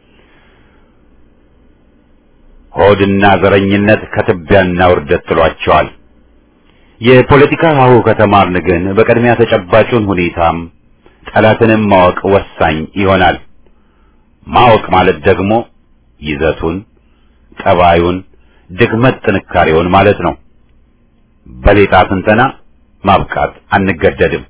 ሆድና ዘረኝነት ከትቢያና ውርደት ጥሏቸዋል። የፖለቲካ ሀሁ ከተማርን ግን በቅድሚያ ተጨባጩን ሁኔታም ጠላትንም ማወቅ ወሳኝ ይሆናል። ማወቅ ማለት ደግሞ ይዘቱን፣ ጠባዩን፣ ድክመት ጥንካሬውን ማለት ነው። በሌጣ ትንተና ማብቃት አንገደድም።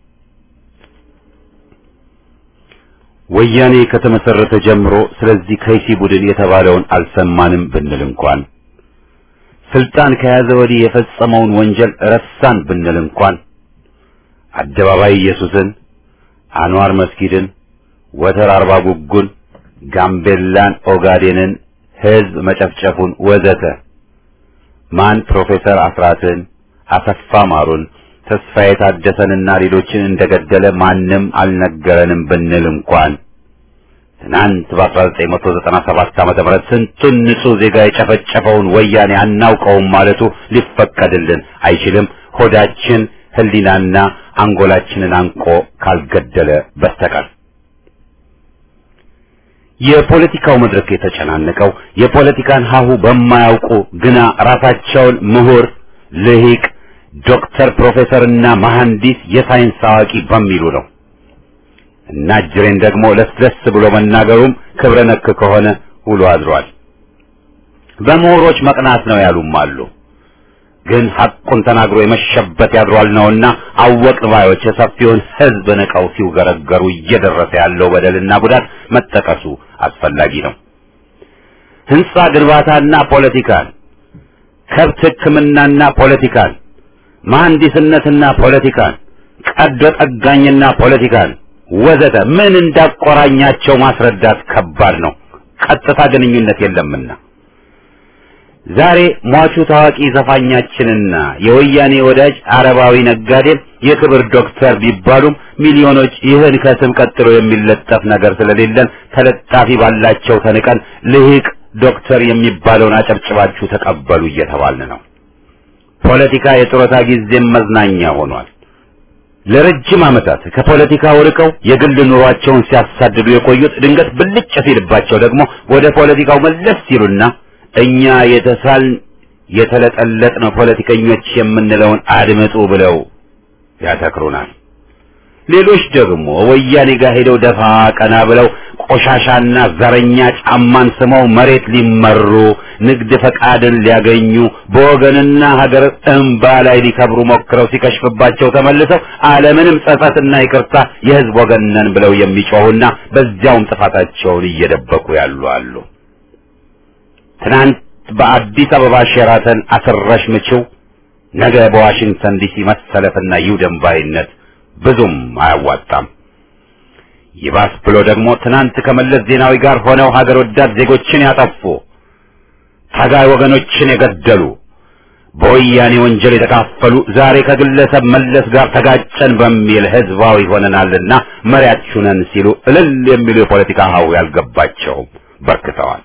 ወያኔ ከተመሰረተ ጀምሮ ስለዚህ ከይሲ ቡድን የተባለውን አልሰማንም ብንል እንኳን ስልጣን ከያዘ ወዲህ የፈጸመውን ወንጀል ረሳን ብንል እንኳን አደባባይ ኢየሱስን፣ አንዋር መስጊድን፣ ወተር አርባ ጉጉን፣ ጋምቤላን፣ ኦጋዴንን ህዝብ መጨፍጨፉን ወዘተ ማን ፕሮፌሰር አስራትን፣ አሰፋ ማሩን፣ ተስፋዬ ታደሰንና ሌሎችን እንደገደለ ማንም አልነገረንም ብንል እንኳን ትናንት በአስራ ዘጠኝ መቶ ዘጠና ሰባት ዓመተ ምህረት ስንቱን ንጹህ ዜጋ የጨፈጨፈውን ወያኔ አናውቀውም ማለቱ ሊፈቀድልን አይችልም። ሆዳችን ህሊናና አንጎላችንን አንቆ ካልገደለ በስተቀር የፖለቲካው መድረክ የተጨናነቀው የፖለቲካን ሀሁ በማያውቁ ግና ራሳቸውን ምሁር፣ ልሂቅ፣ ዶክተር፣ ፕሮፌሰርና መሐንዲስ የሳይንስ አዋቂ በሚሉ ነው። እና ጅሬን ደግሞ ለስለስ ብሎ መናገሩም ክብረ ነክ ከሆነ ውሎ አድሯል። በምሁሮች መቅናት ነው ያሉም አሉ። ግን ሐቁን ተናግሮ የመሸበት ያድሯል ነውና አወቅን ባዮች የሰፊውን ህዝብ ንቀው ሲውገረገሩ እየደረሰ ያለው በደልና ጉዳት መጠቀሱ አስፈላጊ ነው። ህንጻ ግንባታና ፖለቲካን፣ ከብት ሕክምናና ፖለቲካን፣ መሐንዲስነትና ፖለቲካን፣ ቀዶ ጠጋኝና ፖለቲካን ወዘተ ምን እንዳቆራኛቸው ማስረዳት ከባድ ነው። ቀጥታ ግንኙነት የለምና ዛሬ ሟቹ ታዋቂ ዘፋኛችንና የወያኔ ወዳጅ አረባዊ ነጋዴ የክብር ዶክተር ቢባሉም ሚሊዮኖች ይህን ከስም ቀጥሎ የሚለጠፍ ነገር ስለሌለን ተለጣፊ ባላቸው ተንቀን ልሂቅ ዶክተር የሚባለውን አጨብጭባችሁ ተቀበሉ እየተባልን ነው። ፖለቲካ የጡረታ ጊዜም መዝናኛ ሆኗል። ለረጅም ዓመታት ከፖለቲካው ርቀው የግል ኑሯቸውን ሲያሳድዱ የቆዩት ድንገት ብልጭ ሲልባቸው ደግሞ ወደ ፖለቲካው መለስ ሲሉና እኛ የተሳልን የተለጠለጥን ፖለቲከኞች የምንለውን አድምጡ ብለው ያተክሩናል። ሌሎች ደግሞ ወያኔ ጋር ሄደው ደፋ ቀና ብለው ቆሻሻና ዘረኛ ጫማን ስመው መሬት ሊመሩ ንግድ ፈቃድን ሊያገኙ በወገንና ሀገር እንባ ላይ ሊከብሩ ሞክረው ሲከሽፍባቸው ተመልሰው ዓለምንም ጸጸትና ይቅርታ የህዝብ ወገን ነን ብለው የሚጮሁና በዚያውም ጥፋታቸውን እየደበቁ ያሉ አሉ። ትናንት በአዲስ አበባ ሼራተን አስረሽ ምችው፣ ነገ በዋሽንግተን ዲሲ መሰለፍና ይውደም ባይነት ብዙም አያዋጣም። ይባስ ብሎ ደግሞ ትናንት ከመለስ ዜናዊ ጋር ሆነው ሀገር ወዳድ ዜጎችን ያጠፉ፣ ታጋይ ወገኖችን የገደሉ፣ በወያኔ ወንጀል የተካፈሉ ዛሬ ከግለሰብ መለስ ጋር ተጋጨን በሚል ህዝባዊ ሆነናልና መሪያችሁ ነን ሲሉ እልል የሚሉ የፖለቲካ ሀው ያልገባቸው በርክተዋል።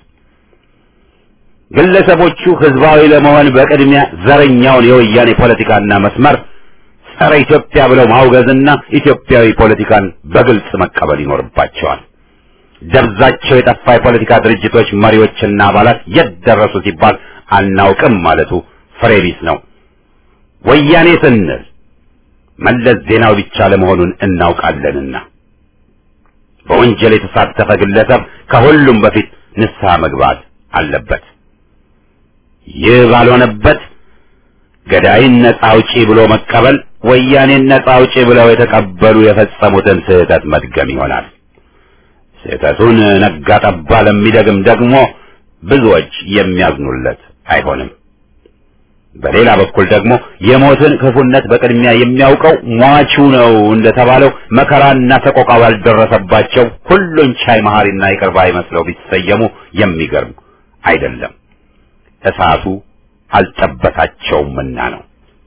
ግለሰቦቹ ህዝባዊ ለመሆን በቅድሚያ ዘረኛውን የወያኔ ፖለቲካና መስመር ጸረ ኢትዮጵያ ብለው ማውገዝና ኢትዮጵያዊ ፖለቲካን በግልጽ መቀበል ይኖርባቸዋል። ደብዛቸው የጠፋ የፖለቲካ ድርጅቶች መሪዎችና አባላት የት ደረሱ ሲባል አናውቅም ማለቱ ፍሬ ቢስ ነው። ወያኔ ስንል መለስ ዜናዊ ብቻ ለመሆኑን እናውቃለንና በወንጀል የተሳተፈ ግለሰብ ከሁሉም በፊት ንስሐ መግባት አለበት። ይህ ባልሆነበት ገዳይን ነጻ አውጪ ብሎ መቀበል ወያኔን ነጻ አውጪ ብለው የተቀበሉ የፈጸሙትን ስህተት መድገም ይሆናል። ስህተቱን ነጋ ጠባ ለሚደግም ደግሞ ብዙዎች የሚያዝኑለት አይሆንም። በሌላ በኩል ደግሞ የሞትን ክፉነት በቅድሚያ የሚያውቀው ሟቹ ነው እንደተባለው መከራና ሰቆቃ ባልደረሰባቸው ሁሉን ቻይ መሐሪና ይቅር ባይ መስለው ቢሰየሙ የሚገርም አይደለም፣ እሳቱ አልጠበታቸውምና ነው።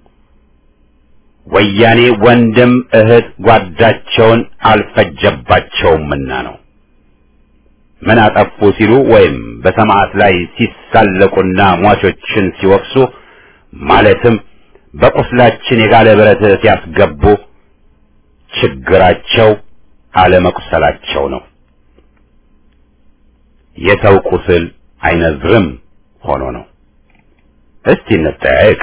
ወያኔ ወንድም እህት ጓዳቸውን አልፈጀባቸውምና ነው። ምን አጠፉ ሲሉ ወይም በሰማዕት ላይ ሲሳለቁና ሟቾችን ሲወቅሱ ማለትም በቁስላችን የጋለ ብረት ሲያስገቡ ችግራቸው አለመቁሰላቸው ነው። የሰው ቁስል አይነዝርም ሆኖ ነው። እስቲ እንጠያየቅ።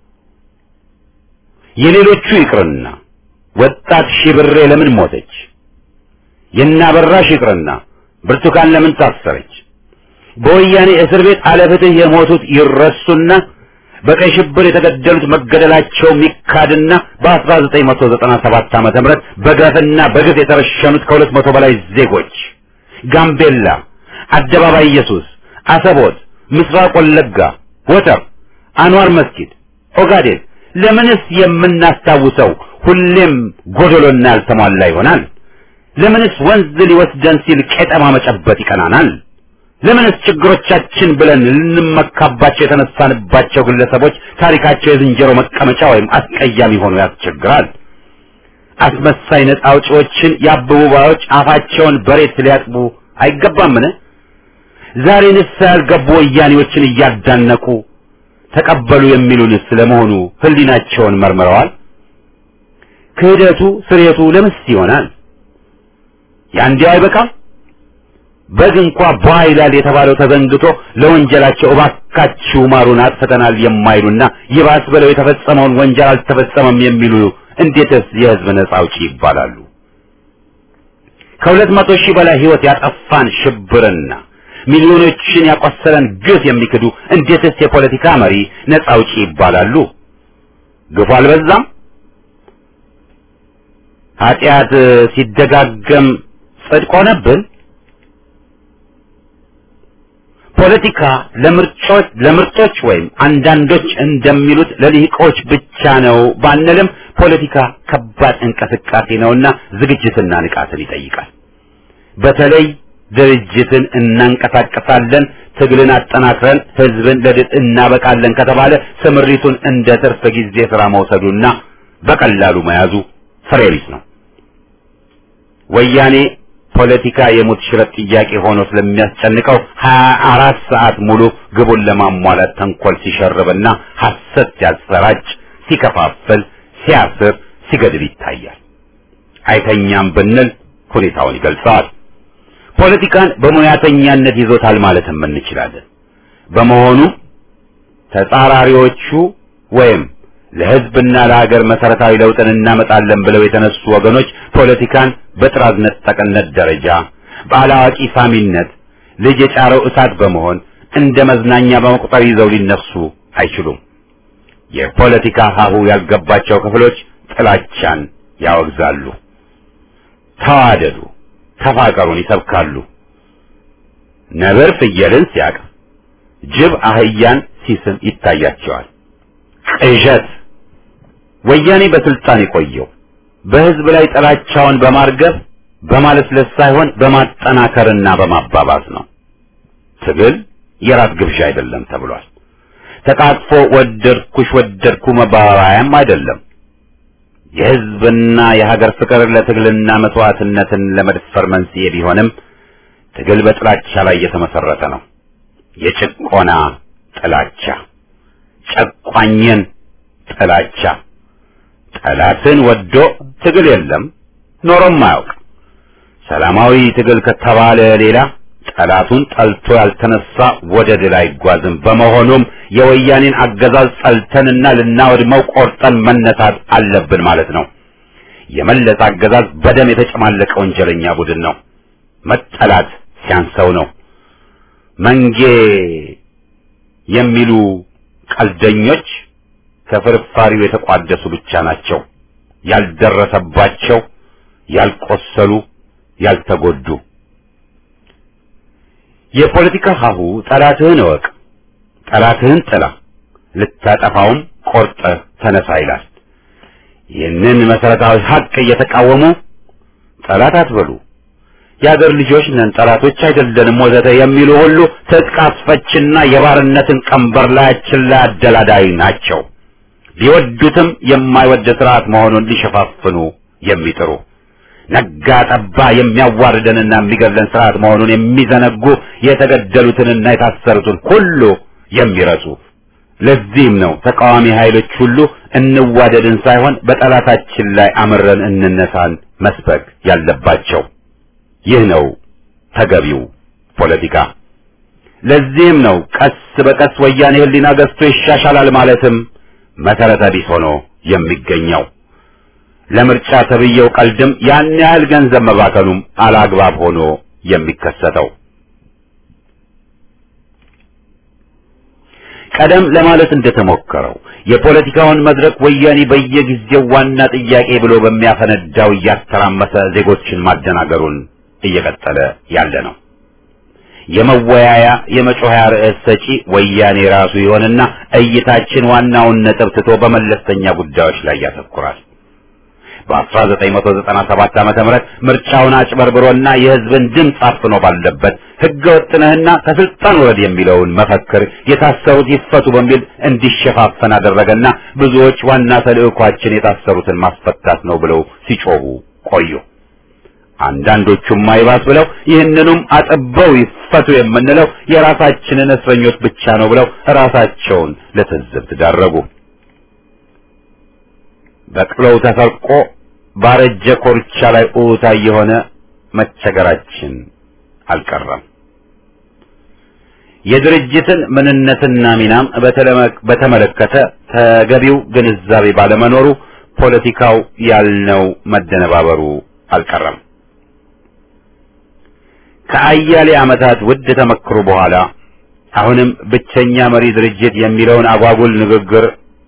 የሌሎቹ ይቅርና ወጣት ሺብሬ ለምን ሞተች? የናበራሽ ይቅርና ብርቱካን ለምን ታሰረች? በወያኔ እስር ቤት አለፍትህ የሞቱት ይረሱና በቀይ ሽብር የተገደሉት መገደላቸው ሚካድና በአስራ ዘጠኝ መቶ ዘጠና ሰባት ዓመተ ምህረት በገፍና በግፍ የተረሸኑት ከሁለት መቶ በላይ ዜጎች ጋምቤላ፣ አደባባይ ኢየሱስ፣ አሰቦት፣ ምስራቅ ወለጋ፣ ወተር፣ አንዋር መስጊድ፣ ኦጋዴን ለምንስ የምናስታውሰው ሁሌም ጎደሎና ያልተሟላ ይሆናል? ለምንስ ወንዝ ሊወስደን ሲል ቄጠማ መጨበጥ ይቀናናል? ለምንስ ችግሮቻችን ብለን ልንመካባቸው የተነሳንባቸው ግለሰቦች ታሪካቸው የዝንጀሮ መቀመጫ ወይም አስቀያሚ ሆኖ ያስቸግራል? አስመሳይ ነፃ አውጪዎችን የአበቡ ባዮች አፋቸውን በሬት ሊያጥቡ አይገባምን? ዛሬ ንስሐ ያልገቡ ወያኔዎችን እያዳነቁ ተቀበሉ የሚሉንስ ለመሆኑ ህሊናቸውን መርምረዋል? ክህደቱ ስሬቱ ለምስ ይሆናል? ያንዴ አይበቃም? በግ እንኳ ባይላል የተባለው ተዘንግቶ ለወንጀላቸው እባካችሁ ማሩን አጥፍተናል የማይሉና ይባስ ብለው የተፈጸመውን ወንጀል አልተፈጸመም የሚሉ እንዴትስ የህዝብ ነጻ አውጪ ይባላሉ? ከሁለት መቶ ሺህ በላይ ህይወት ያጠፋን ሽብርና ሚሊዮኖችን ያቆሰለን ግፍ የሚክዱ እንዴትስ የፖለቲካ መሪ ነጻ አውጪ ይባላሉ? ግፉ አልበዛም? ኃጢአት ሲደጋገም ጽድቅ ሆነብን? ፖለቲካ ለምርጮች ለምርጦች ወይም አንዳንዶች እንደሚሉት ለልሂቆች ብቻ ነው ባንልም ፖለቲካ ከባድ እንቅስቃሴ ነውና ዝግጅትና ንቃትን ይጠይቃል። በተለይ ድርጅትን እናንቀሳቀሳለን፣ ትግልን አጠናክረን ህዝብን ለድል እናበቃለን ከተባለ ስምሪቱን እንደ ትርፍ ጊዜ ስራ መውሰዱና በቀላሉ መያዙ ፍሬ ቢስ ነው። ወያኔ ፖለቲካ የሙት ሽረት ጥያቄ ሆኖ ስለሚያስጨንቀው ሀያ አራት ሰዓት ሙሉ ግቡን ለማሟላት ተንኮል ሲሸርብና ሐሰት ሲያሰራጭ፣ ሲከፋፍል፣ ሲያስር፣ ሲገድል ይታያል። አይተኛም ብንል ሁኔታውን ይገልጸዋል። ፖለቲካን በሙያተኛነት ይዞታል ማለትም እንችላለን። በመሆኑ ተጻራሪዎቹ ወይም ለህዝብና ለሀገር መሰረታዊ ለውጥን እናመጣለን ብለው የተነሱ ወገኖች ፖለቲካን በጥራዝ ነጠቅነት ደረጃ በአላዋቂ ሳሚነት ልጅ የጫረው እሳት በመሆን እንደ መዝናኛ በመቁጠር ይዘው ሊነሱ አይችሉም። የፖለቲካ ሀሁ ያልገባቸው ክፍሎች ጥላቻን ያወግዛሉ፣ ተዋደዱ፣ ተፋቀሩን ይሰብካሉ። ነብር ፍየልን ሲያቅፍ፣ ጅብ አህያን ሲስም ይታያቸዋል። ቅዠት። ወያኔ በስልጣን የቆየው በህዝብ ላይ ጥላቻውን በማርገብ በማለስለስ ሳይሆን በማጠናከርና በማባባስ ነው። ትግል የራት ግብዣ አይደለም ተብሏል። ተቃጥፎ ወደድኩሽ ወደድኩ መባባያም አይደለም። የህዝብና የሀገር ፍቅር ለትግልና መስዋዕትነትን ለመድፈር መንስኤ ቢሆንም ትግል በጥላቻ ላይ የተመሰረተ ነው። የጭቆና ጥላቻ፣ ጨቋኝን ጥላቻ። ጠላትን ወዶ ትግል የለም ኖሮም አያውቅ። ሰላማዊ ትግል ከተባለ ሌላ ጠላቱን ጠልቶ ያልተነሳ ወደ ድል አይጓዝም። በመሆኑም የወያኔን አገዛዝ ጠልተንና ልናወድመው ቆርጠን መነሳት አለብን ማለት ነው። የመለስ አገዛዝ በደም የተጨማለቀ ወንጀለኛ ቡድን ነው። መጠላት ሲያንሰው ነው። መንጌ የሚሉ ቀልደኞች ከፍርፋሪው የተቋደሱ ብቻ ናቸው። ያልደረሰባቸው፣ ያልቆሰሉ፣ ያልተጎዱ። የፖለቲካ ሀሁ ጠላትህን እወቅ፣ ጠላትህን ጥላ፣ ልታጠፋውም ቆርጠህ ተነሳ ይላል። ይህንን መሰረታዊ ሀቅ እየተቃወሙ ጠላት አትበሉ፣ የአገር ልጆች ነን፣ ጠላቶች አይደለንም ወዘተ የሚሉ ሁሉ ትጥቅ አስፈችና የባርነትን ቀንበር ላያችን ላይ አደላዳይ ናቸው። ሊወዱትም የማይወድ ስርዓት መሆኑን ሊሸፋፍኑ የሚጥሩ ነጋ ጠባ የሚያዋርደንና የሚገድለን ስርዓት መሆኑን የሚዘነጉ የተገደሉትንና የታሰሩትን ሁሉ የሚረሱ። ለዚህም ነው ተቃዋሚ ኃይሎች ሁሉ እንዋደድን ሳይሆን በጠላታችን ላይ አምረን እንነሳን መስበክ ያለባቸው። ይህ ነው ተገቢው ፖለቲካ። ለዚህም ነው ቀስ በቀስ ወያኔ ህሊና ገዝቶ ይሻሻላል ማለትም መሰረተ ቢስ ሆኖ የሚገኘው። ለምርጫ ተብየው ቀልድም ያን ያህል ገንዘብ መባከኑም አላግባብ ሆኖ የሚከሰተው። ቀደም ለማለት እንደተሞከረው የፖለቲካውን መድረክ ወያኔ በየጊዜው ዋና ጥያቄ ብሎ በሚያፈነዳው እያተራመሰ ዜጎችን ማደናገሩን እየቀጠለ ያለ ነው። የመወያያ የመጮያ ርዕስ ሰጪ ወያኔ ራሱ ይሆንና እይታችን ዋናውን ነጥብ ትቶ በመለስተኛ ጉዳዮች ላይ ያተኩራል። በአስራ ዘጠኝ መቶ ዘጠና ሰባት ዓመተ ምህረት ምርጫውን አጭበርብሮና የህዝብን ድምፅ አፍኖ ባለበት ህገ ወጥነህና ከስልጣን ወረድ የሚለውን መፈክር የታሰሩት ይፈቱ በሚል እንዲሸፋፈን አደረገና ብዙዎች ዋና ተልዕኳችን የታሰሩትን ማስፈታት ነው ብለው ሲጮሁ ቆዩ። አንዳንዶቹም አይባስ ብለው ይህንኑም አጥበው ይፈቱ የምንለው የራሳችንን እስረኞች ብቻ ነው ብለው ራሳቸውን ለትዝብት ዳረጉ። በቅለው ተሰርቆ ባረጀ ኮርቻ ላይ ኡታ የሆነ መቸገራችን አልቀረም። የድርጅትን ምንነትና ሚናም በተመለከተ ተገቢው ግንዛቤ ባለመኖሩ ፖለቲካው ያልነው መደነባበሩ አልቀረም። ከአያሌ ዓመታት ውድ ተመክሮ በኋላ አሁንም ብቸኛ መሪ ድርጅት የሚለውን አጓጉል ንግግር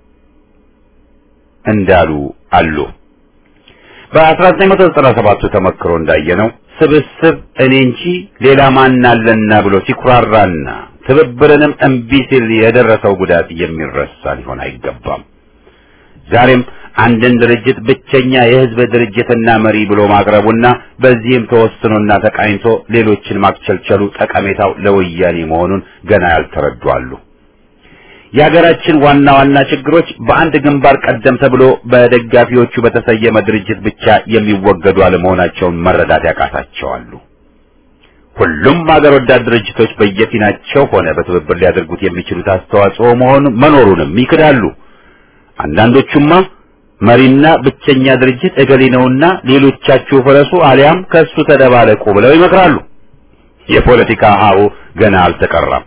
እንዳሉ አሉ። በአስራ ዘጠኝ መቶ ዘጠና ሰባት ተመክሮ እንዳየነው ስብስብ እኔ እንጂ ሌላ ማን አለና ብሎ ሲኩራራና ትብብርንም እምቢ ሲል የደረሰው ጉዳት የሚረሳ ሊሆን አይገባም። ዛሬም አንድን ድርጅት ብቸኛ የህዝብ ድርጅትና መሪ ብሎ ማቅረቡና በዚህም ተወስኖና ተቃኝቶ ሌሎችን ማክቸልቸሉ ጠቀሜታው ለወያኔ መሆኑን ገና ያልተረዱ አሉ። የሀገራችን ዋና ዋና ችግሮች በአንድ ግንባር ቀደም ተብሎ በደጋፊዎቹ በተሰየመ ድርጅት ብቻ የሚወገዱ አለመሆናቸውን መረዳት ያቃታቸዋሉ። ሁሉም ሀገር ወዳድ ድርጅቶች በየፊናቸው ሆነ በትብብር ሊያደርጉት የሚችሉት አስተዋጽኦ መሆኑ መኖሩንም ይክዳሉ። አንዳንዶቹማ መሪና ብቸኛ ድርጅት እገሌ ነውና ሌሎቻችሁ ፈረሱ አሊያም ከሱ ተደባለቁ ብለው ይመክራሉ። የፖለቲካ ሀው ገና አልተቀራም።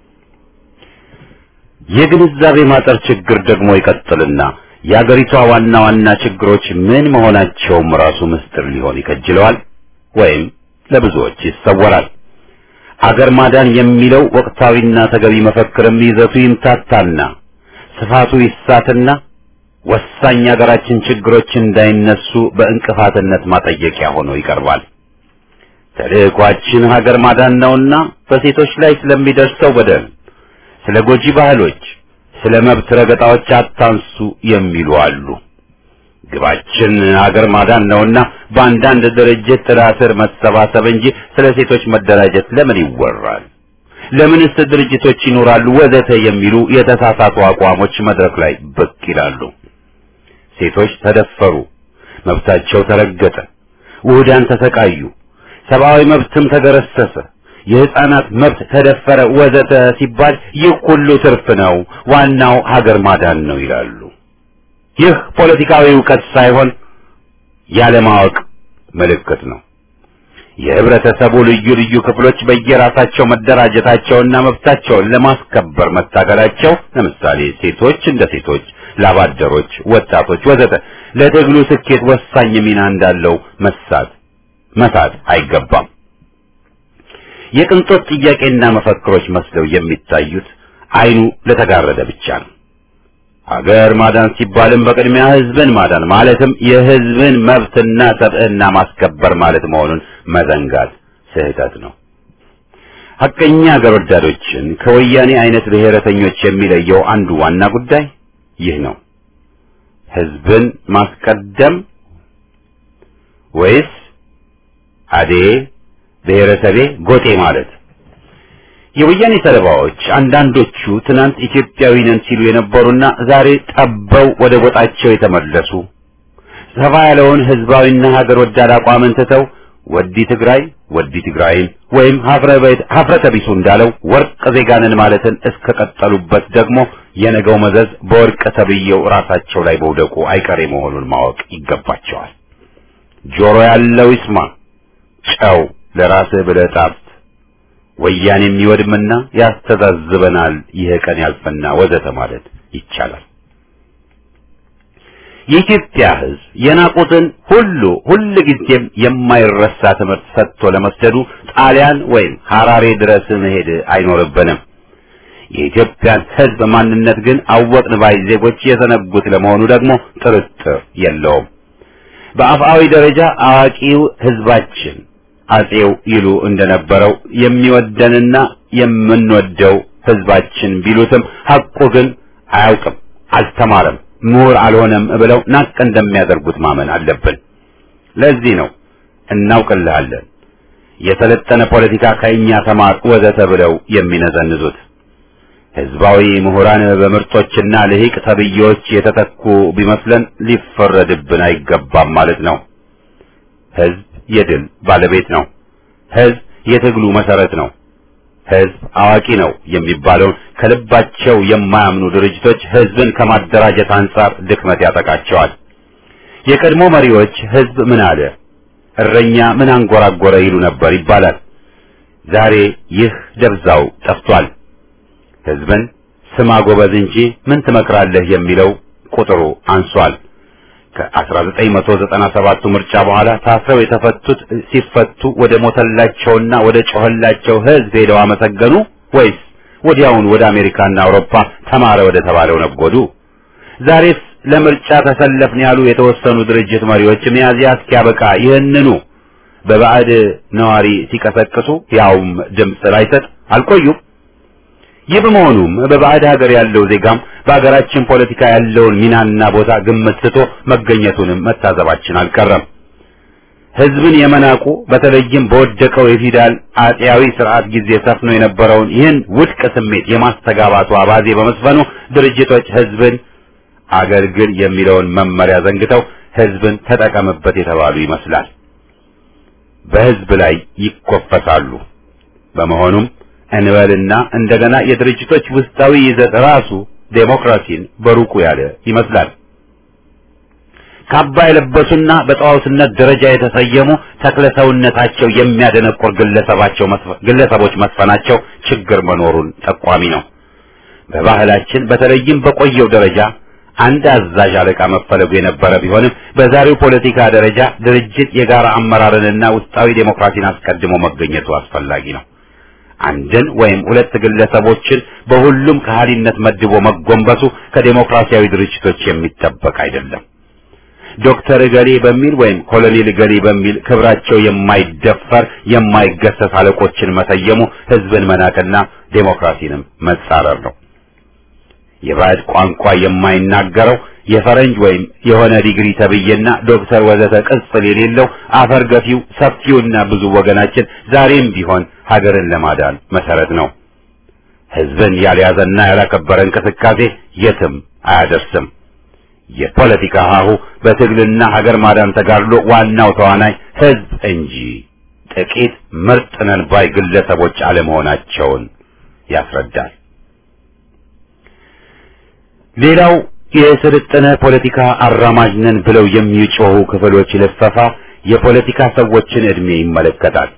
የግንዛቤ ማጠር ችግር ደግሞ ይቀጥልና የአገሪቷ ዋና ዋና ችግሮች ምን መሆናቸውም ራሱ ምስጢር ሊሆን ይከጅለዋል ወይም ለብዙዎች ይሰወራል። አገር ማዳን የሚለው ወቅታዊና ተገቢ መፈክርም ይዘቱ ይምታታና ስፋቱ ይሳትና ወሳኝ አገራችን ችግሮች እንዳይነሱ በእንቅፋትነት ማጠየቂያ ሆኖ ይቀርባል። ተልዕኳችን ሀገር ማዳን ነውና በሴቶች ላይ ስለሚደርሰው በደል፣ ስለ ጎጂ ባህሎች፣ ስለ መብት ረገጣዎች አታንሱ የሚሉ አሉ። ግባችን ሀገር ማዳን ነውና በአንዳንድ ድርጅት ጥላ ስር መሰባሰብ እንጂ ስለ ሴቶች መደራጀት ለምን ይወራል? ለምንስ ድርጅቶች ይኖራሉ? ወዘተ የሚሉ የተሳሳቱ አቋሞች መድረክ ላይ ብቅ ይላሉ። ሴቶች ተደፈሩ፣ መብታቸው ተረገጠ፣ ውህዳን ተሰቃዩ፣ ሰብአዊ መብትም ተገረሰሰ፣ የህፃናት መብት ተደፈረ ወዘተ ሲባል ይህ ሁሉ ትርፍ ነው፣ ዋናው ሀገር ማዳን ነው ይላሉ። ይህ ፖለቲካዊ ዕውቀት ሳይሆን ያለማወቅ ምልክት ነው። የህብረተሰቡ ልዩ ልዩ ክፍሎች በየራሳቸው መደራጀታቸውና መብታቸውን ለማስከበር መታገላቸው፣ ለምሳሌ ሴቶች እንደ ሴቶች፣ ላባደሮች፣ ወጣቶች ወዘተ ለትግሉ ስኬት ወሳኝ ሚና እንዳለው መሳት መሳት አይገባም። የቅንጦት ጥያቄና መፈክሮች መስለው የሚታዩት አይኑ ለተጋረደ ብቻ ነው። ሀገር ማዳን ሲባልም በቅድሚያ ህዝብን ማዳን ማለትም የህዝብን መብትና ሰብዕና ማስከበር ማለት መሆኑን መዘንጋት ስህተት ነው። ሐቀኛ ሀገር ወዳዶችን ከወያኔ አይነት ብሔረተኞች የሚለየው አንዱ ዋና ጉዳይ ይህ ነው። ህዝብን ማስቀደም ወይስ አዴ ብሔረሰቤ ጎጤ ማለት። የወያኔ ሰለባዎች አንዳንዶቹ ትናንት ኢትዮጵያዊ ነን ሲሉ የነበሩና ዛሬ ጠበው ወደ ጎጣቸው የተመለሱ ሰፋ ያለውን ህዝባዊና ሀገር ወዳድ አቋምን ትተው ወዲ ትግራይ ወዲ ትግራይን ወይም ሀፍረተ ቢሱ እንዳለው ወርቅ ዜጋንን ማለትን እስከቀጠሉበት ደግሞ የነገው መዘዝ በወርቅ ተብየው ራሳቸው ላይ በውደቁ አይቀሬ መሆኑን ማወቅ ይገባቸዋል። ጆሮ ያለው ይስማ፣ ጨው ለራስህ ብለህ ጣፍ፣ ወያኔ የሚወድምና ያስተዛዝበናል፣ ይህ ቀን ያልፈና ወዘተ ማለት ይቻላል። የኢትዮጵያ ህዝብ የናቁትን ሁሉ ሁልጊዜም የማይረሳ ትምህርት ሰጥቶ ለመስደዱ ጣሊያን ወይም ሐራሬ ድረስ መሄድ አይኖርብንም። የኢትዮጵያን ህዝብ ማንነት ግን አወቅን ባይ ዜጎች የዘነጉት ለመሆኑ ደግሞ ጥርጥር የለውም። በአፍአዊ ደረጃ አዋቂው ህዝባችን አጼው ይሉ እንደነበረው የሚወደንና የምንወደው ህዝባችን ቢሉትም ሐቁ ግን አያውቅም፣ አልተማረም፣ ምሁር አልሆነም ብለው ናቅ እንደሚያደርጉት ማመን አለብን። ለዚህ ነው እናውቅልሃለን፣ የሰለጠነ ፖለቲካ ከእኛ ተማር ወዘተ ብለው የሚነዘንዙት። ህዝባዊ ምሁራን በምርጦችና ልሂቅ ተብዬዎች የተተኩ ቢመስለን ሊፈረድብን አይገባም ማለት ነው። ህዝብ የድል ባለቤት ነው። ህዝብ የትግሉ መሰረት ነው። ህዝብ አዋቂ ነው የሚባለውን ከልባቸው የማያምኑ ድርጅቶች ህዝብን ከማደራጀት አንጻር ድክመት ያጠቃቸዋል። የቀድሞ መሪዎች ህዝብ ምን አለ፣ እረኛ ምን አንጎራጎረ ይሉ ነበር ይባላል። ዛሬ ይህ ደብዛው ጠፍቷል። ህዝብን ስማ ጎበዝ እንጂ ምን ትመክራለህ የሚለው ቁጥሩ አንሷል። ከአስራ ዘጠኝ መቶ ዘጠና ሰባት ምርጫ በኋላ ታስረው የተፈቱት ሲፈቱ ወደ ሞተላቸውና ወደ ጮህላቸው ህዝብ ሄደው አመሰገኑ ወይስ ወዲያውን ወደ አሜሪካና አውሮፓ ተማረ ወደ ተባለው ነጎዱ? ዛሬስ ለምርጫ ተሰለፍን ያሉ የተወሰኑ ድርጅት መሪዎች ሚያዝያ እስኪያበቃ ይህንኑ በባዕድ ነዋሪ ሲቀሰቅሱ ያውም ድምፅ ላይሰጥ አልቆዩም። ይህ በመሆኑም በባዕድ ሀገር ያለው ዜጋም በሀገራችን ፖለቲካ ያለውን ሚናና ቦታ ግምት ስቶ መገኘቱንም መታዘባችን አልቀረም። ህዝብን የመናቁ በተለይም በወደቀው የፊውዳል አጤያዊ ስርዓት ጊዜ ሰፍኖ የነበረውን ይህን ውድቅ ስሜት የማስተጋባቱ አባዜ በመስፈኑ ድርጅቶች ህዝብን አገልግል የሚለውን መመሪያ ዘንግተው ህዝብን ተጠቀምበት የተባሉ ይመስላል። በህዝብ ላይ ይኮፈሳሉ። በመሆኑም እንበልና እንደገና የድርጅቶች ውስጣዊ ይዘት ራሱ ዴሞክራሲን በሩቁ ያለ ይመስላል። ካባ የለበሱና በጣዖትነት ደረጃ የተሰየሙ ተክለሰውነታቸው የሚያደነቁር ግለሰባቸው ግለሰቦች መስፈናቸው ችግር መኖሩን ጠቋሚ ነው። በባህላችን በተለይም በቆየው ደረጃ አንድ አዛዥ አለቃ መፈለጉ የነበረ ቢሆንም በዛሬው ፖለቲካ ደረጃ ድርጅት የጋራ አመራርንና ውስጣዊ ዴሞክራሲን አስቀድሞ መገኘቱ አስፈላጊ ነው። አንድን ወይም ሁለት ግለሰቦችን በሁሉም ከሃዲነት መድቦ መጎንበሱ ከዴሞክራሲያዊ ድርጅቶች የሚጠበቅ አይደለም። ዶክተር ገሌ በሚል ወይም ኮሎኔል ገሌ በሚል ክብራቸው የማይደፈር የማይገሰስ አለቆችን መሰየሙ ህዝብን መናቅና ዴሞክራሲንም መጻረር ነው። የባዕድ ቋንቋ የማይናገረው የፈረንጅ ወይም የሆነ ዲግሪ ተብዬና ዶክተር ወዘተ ቅጽል የሌለው አፈር ገፊው ሰፊውና ብዙ ወገናችን ዛሬም ቢሆን ሀገርን ለማዳን መሰረት ነው። ህዝብን ያልያዘና ያላከበረ እንቅስቃሴ የትም አያደርስም። የፖለቲካ ሀሁ በትግልና ሀገር ማዳን ተጋድሎ ዋናው ተዋናይ ህዝብ እንጂ ጥቂት ምርጥ ነን ባይ ግለሰቦች አለመሆናቸውን ያስረዳል። ሌላው የስልጠነ ፖለቲካ አራማጅ ነን ብለው የሚጮሁ ክፍሎች ልፈፋ የፖለቲካ ሰዎችን እድሜ ይመለከታል።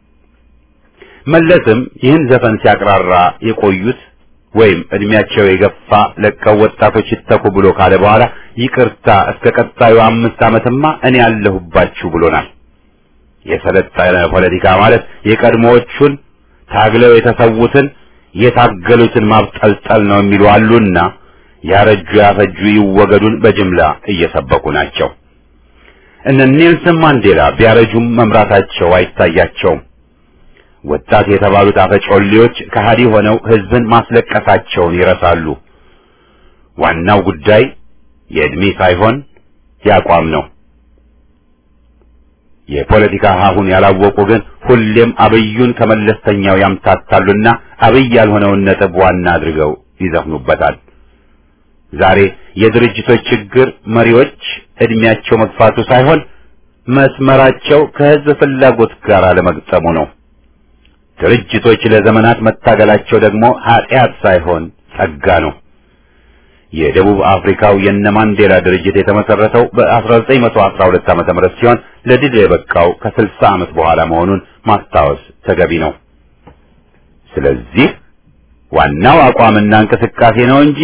መለስም ይህን ዘፈን ሲያቅራራ የቆዩት ወይም እድሜያቸው የገፋ ለቀው ወጣቶች ይተኩ ብሎ ካለ በኋላ ይቅርታ እስከ ቀጣዩ አምስት ዓመትማ እኔ ያለሁባችሁ ብሎናል። የሰለጠነ ፖለቲካ ማለት የቀድሞዎቹን ታግለው የተሰዉትን የታገሉትን ማብጠልጠል ነው የሚሉ አሉና ያረጁ ያፈጁ ይወገዱን በጅምላ እየሰበኩ ናቸው። እነ ኔልሰን ማንዴላ ቢያረጁም መምራታቸው አይታያቸውም። ወጣት የተባሉት አፈጮሌዎች ከሃዲ ሆነው ህዝብን ማስለቀሳቸውን ይረሳሉ። ዋናው ጉዳይ የእድሜ ሳይሆን ያቋም ነው። የፖለቲካ ሀሁን ያላወቁ ግን ሁሌም አብዩን ከመለስተኛው ያምታታሉና አብይ ያልሆነውን ነጥብ ዋና አድርገው ይዘፍኑበታል። ዛሬ የድርጅቶች ችግር መሪዎች እድሜያቸው መግፋቱ ሳይሆን መስመራቸው ከህዝብ ፍላጎት ጋር አለመግጠሙ ነው። ድርጅቶች ለዘመናት መታገላቸው ደግሞ ኃጢአት ሳይሆን ጸጋ ነው። የደቡብ አፍሪካው የነ ማንዴላ ድርጅት የተመሰረተው በአስራ ዘጠኝ መቶ አስራ ሁለት ዓመተ ምህረት ሲሆን ለድል የበቃው ከስልሳ ዓመት በኋላ መሆኑን ማስታወስ ተገቢ ነው። ስለዚህ ዋናው አቋምና እንቅስቃሴ ነው እንጂ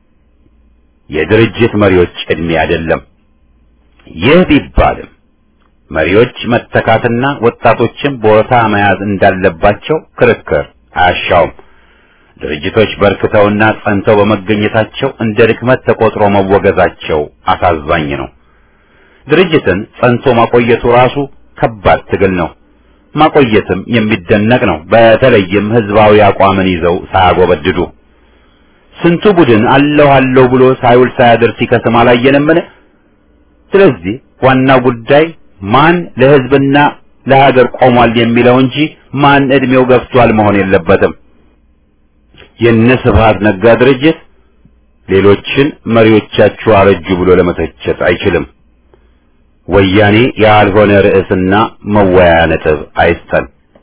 የድርጅት መሪዎች እድሜ አይደለም። ይህ ቢባልም መሪዎች መተካትና ወጣቶችን ቦታ መያዝ እንዳለባቸው ክርክር አያሻውም። ድርጅቶች በርክተውና ጸንተው በመገኘታቸው እንደ ድክመት ተቆጥሮ መወገዛቸው አሳዛኝ ነው። ድርጅትን ጸንቶ ማቆየቱ ራሱ ከባድ ትግል ነው። ማቆየትም የሚደነቅ ነው። በተለይም ህዝባዊ አቋምን ይዘው ሳያጎበድዱ ስንቱ ቡድን አለው አለው ብሎ ሳይውል ሳያድር ሲከስም አላየንምን? ስለዚህ ዋናው ጉዳይ ማን ለህዝብና ለሀገር ቆሟል የሚለው እንጂ ማን እድሜው ገፍቷል መሆን የለበትም። የነ ስብሐት ነጋ ድርጅት ሌሎችን መሪዎቻቸው አረጁ ብሎ ለመተቸት አይችልም። ወያኔ ያልሆነ ርዕስና መወያያ ነጥብ አይስጠን።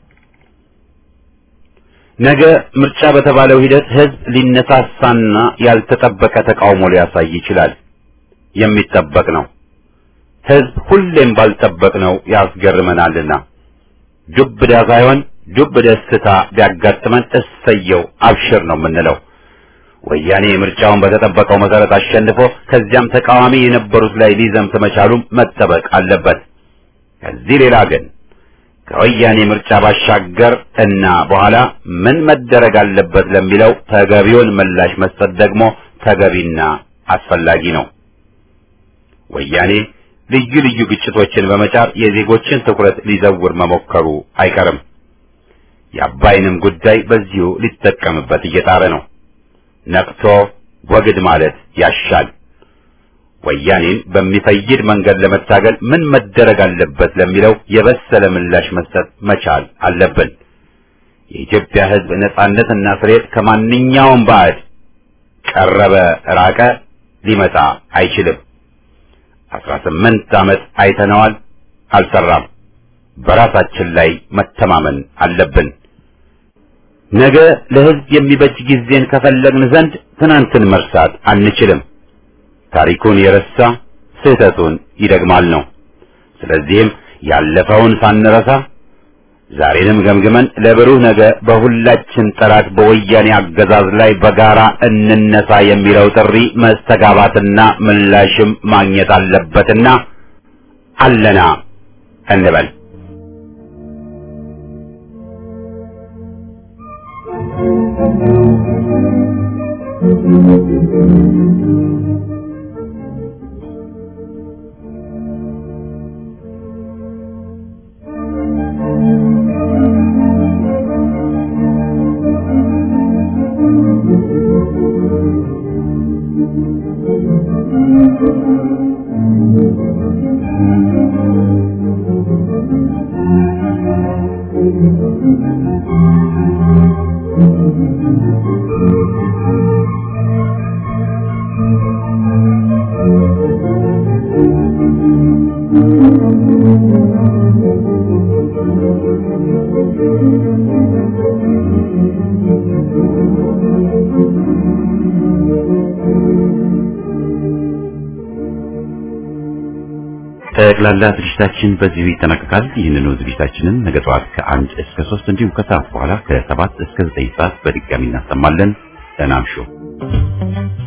ነገ ምርጫ በተባለው ሂደት ህዝብ ሊነሳሳና ያልተጠበቀ ተቃውሞ ሊያሳይ ይችላል። የሚጠበቅ ነው። ህዝብ ሁሌም ባልጠበቅነው ያስገርመናልና ዱብዳ ሳይሆን ዱብ ደስታ ቢያጋጥመን እሰየው አብሽር ነው የምንለው። ወያኔ ምርጫውን በተጠበቀው መሰረት አሸንፎ ከዚያም ተቃዋሚ የነበሩት ላይ ሊዘምት መቻሉም መጠበቅ አለበት። ከዚህ ሌላ ግን ከወያኔ ምርጫ ባሻገር እና በኋላ ምን መደረግ አለበት ለሚለው ተገቢውን ምላሽ መስጠት ደግሞ ተገቢና አስፈላጊ ነው። ወያኔ ልዩ ልዩ ግጭቶችን በመጫር የዜጎችን ትኩረት ሊዘውር መሞከሩ አይቀርም። የአባይንም ጉዳይ በዚሁ ሊጠቀምበት እየጣረ ነው። ነቅቶ ወግድ ማለት ያሻል። ወያኔን በሚፈይድ መንገድ ለመታገል ምን መደረግ አለበት ለሚለው የበሰለ ምላሽ መስጠት መቻል አለብን። የኢትዮጵያ ሕዝብ ነጻነትና ፍሬት ከማንኛውም ባዕድ ቀረበ ራቀ ሊመጣ አይችልም። አስራ ስምንት ዓመት አይተነዋል፣ አልሰራም። በራሳችን ላይ መተማመን አለብን። ነገ ለሕዝብ የሚበጅ ጊዜን ከፈለግን ዘንድ ትናንትን መርሳት አንችልም። ታሪኩን የረሳ ስህተቱን ይደግማል ነው። ስለዚህም ያለፈውን ሳንረሳ ዛሬንም ገምግመን ለብሩህ ነገ በሁላችን ጥረት በወያኔ አገዛዝ ላይ በጋራ እንነሳ የሚለው ጥሪ መስተጋባትና ምላሽም ማግኘት አለበትና አለና እንበል። ጠቅላላ ዝግጅታችን በዚሁ ይጠናቀቃል። ይህንኑ ዝግጅታችንን ነገ ጠዋት ከአንድ እስከ ሶስት እንዲሁም ከሰዓት በኋላ ከሰባት እስከ ዘጠኝ ሰዓት በድጋሚ እናሰማለን። ደህና እምሹ።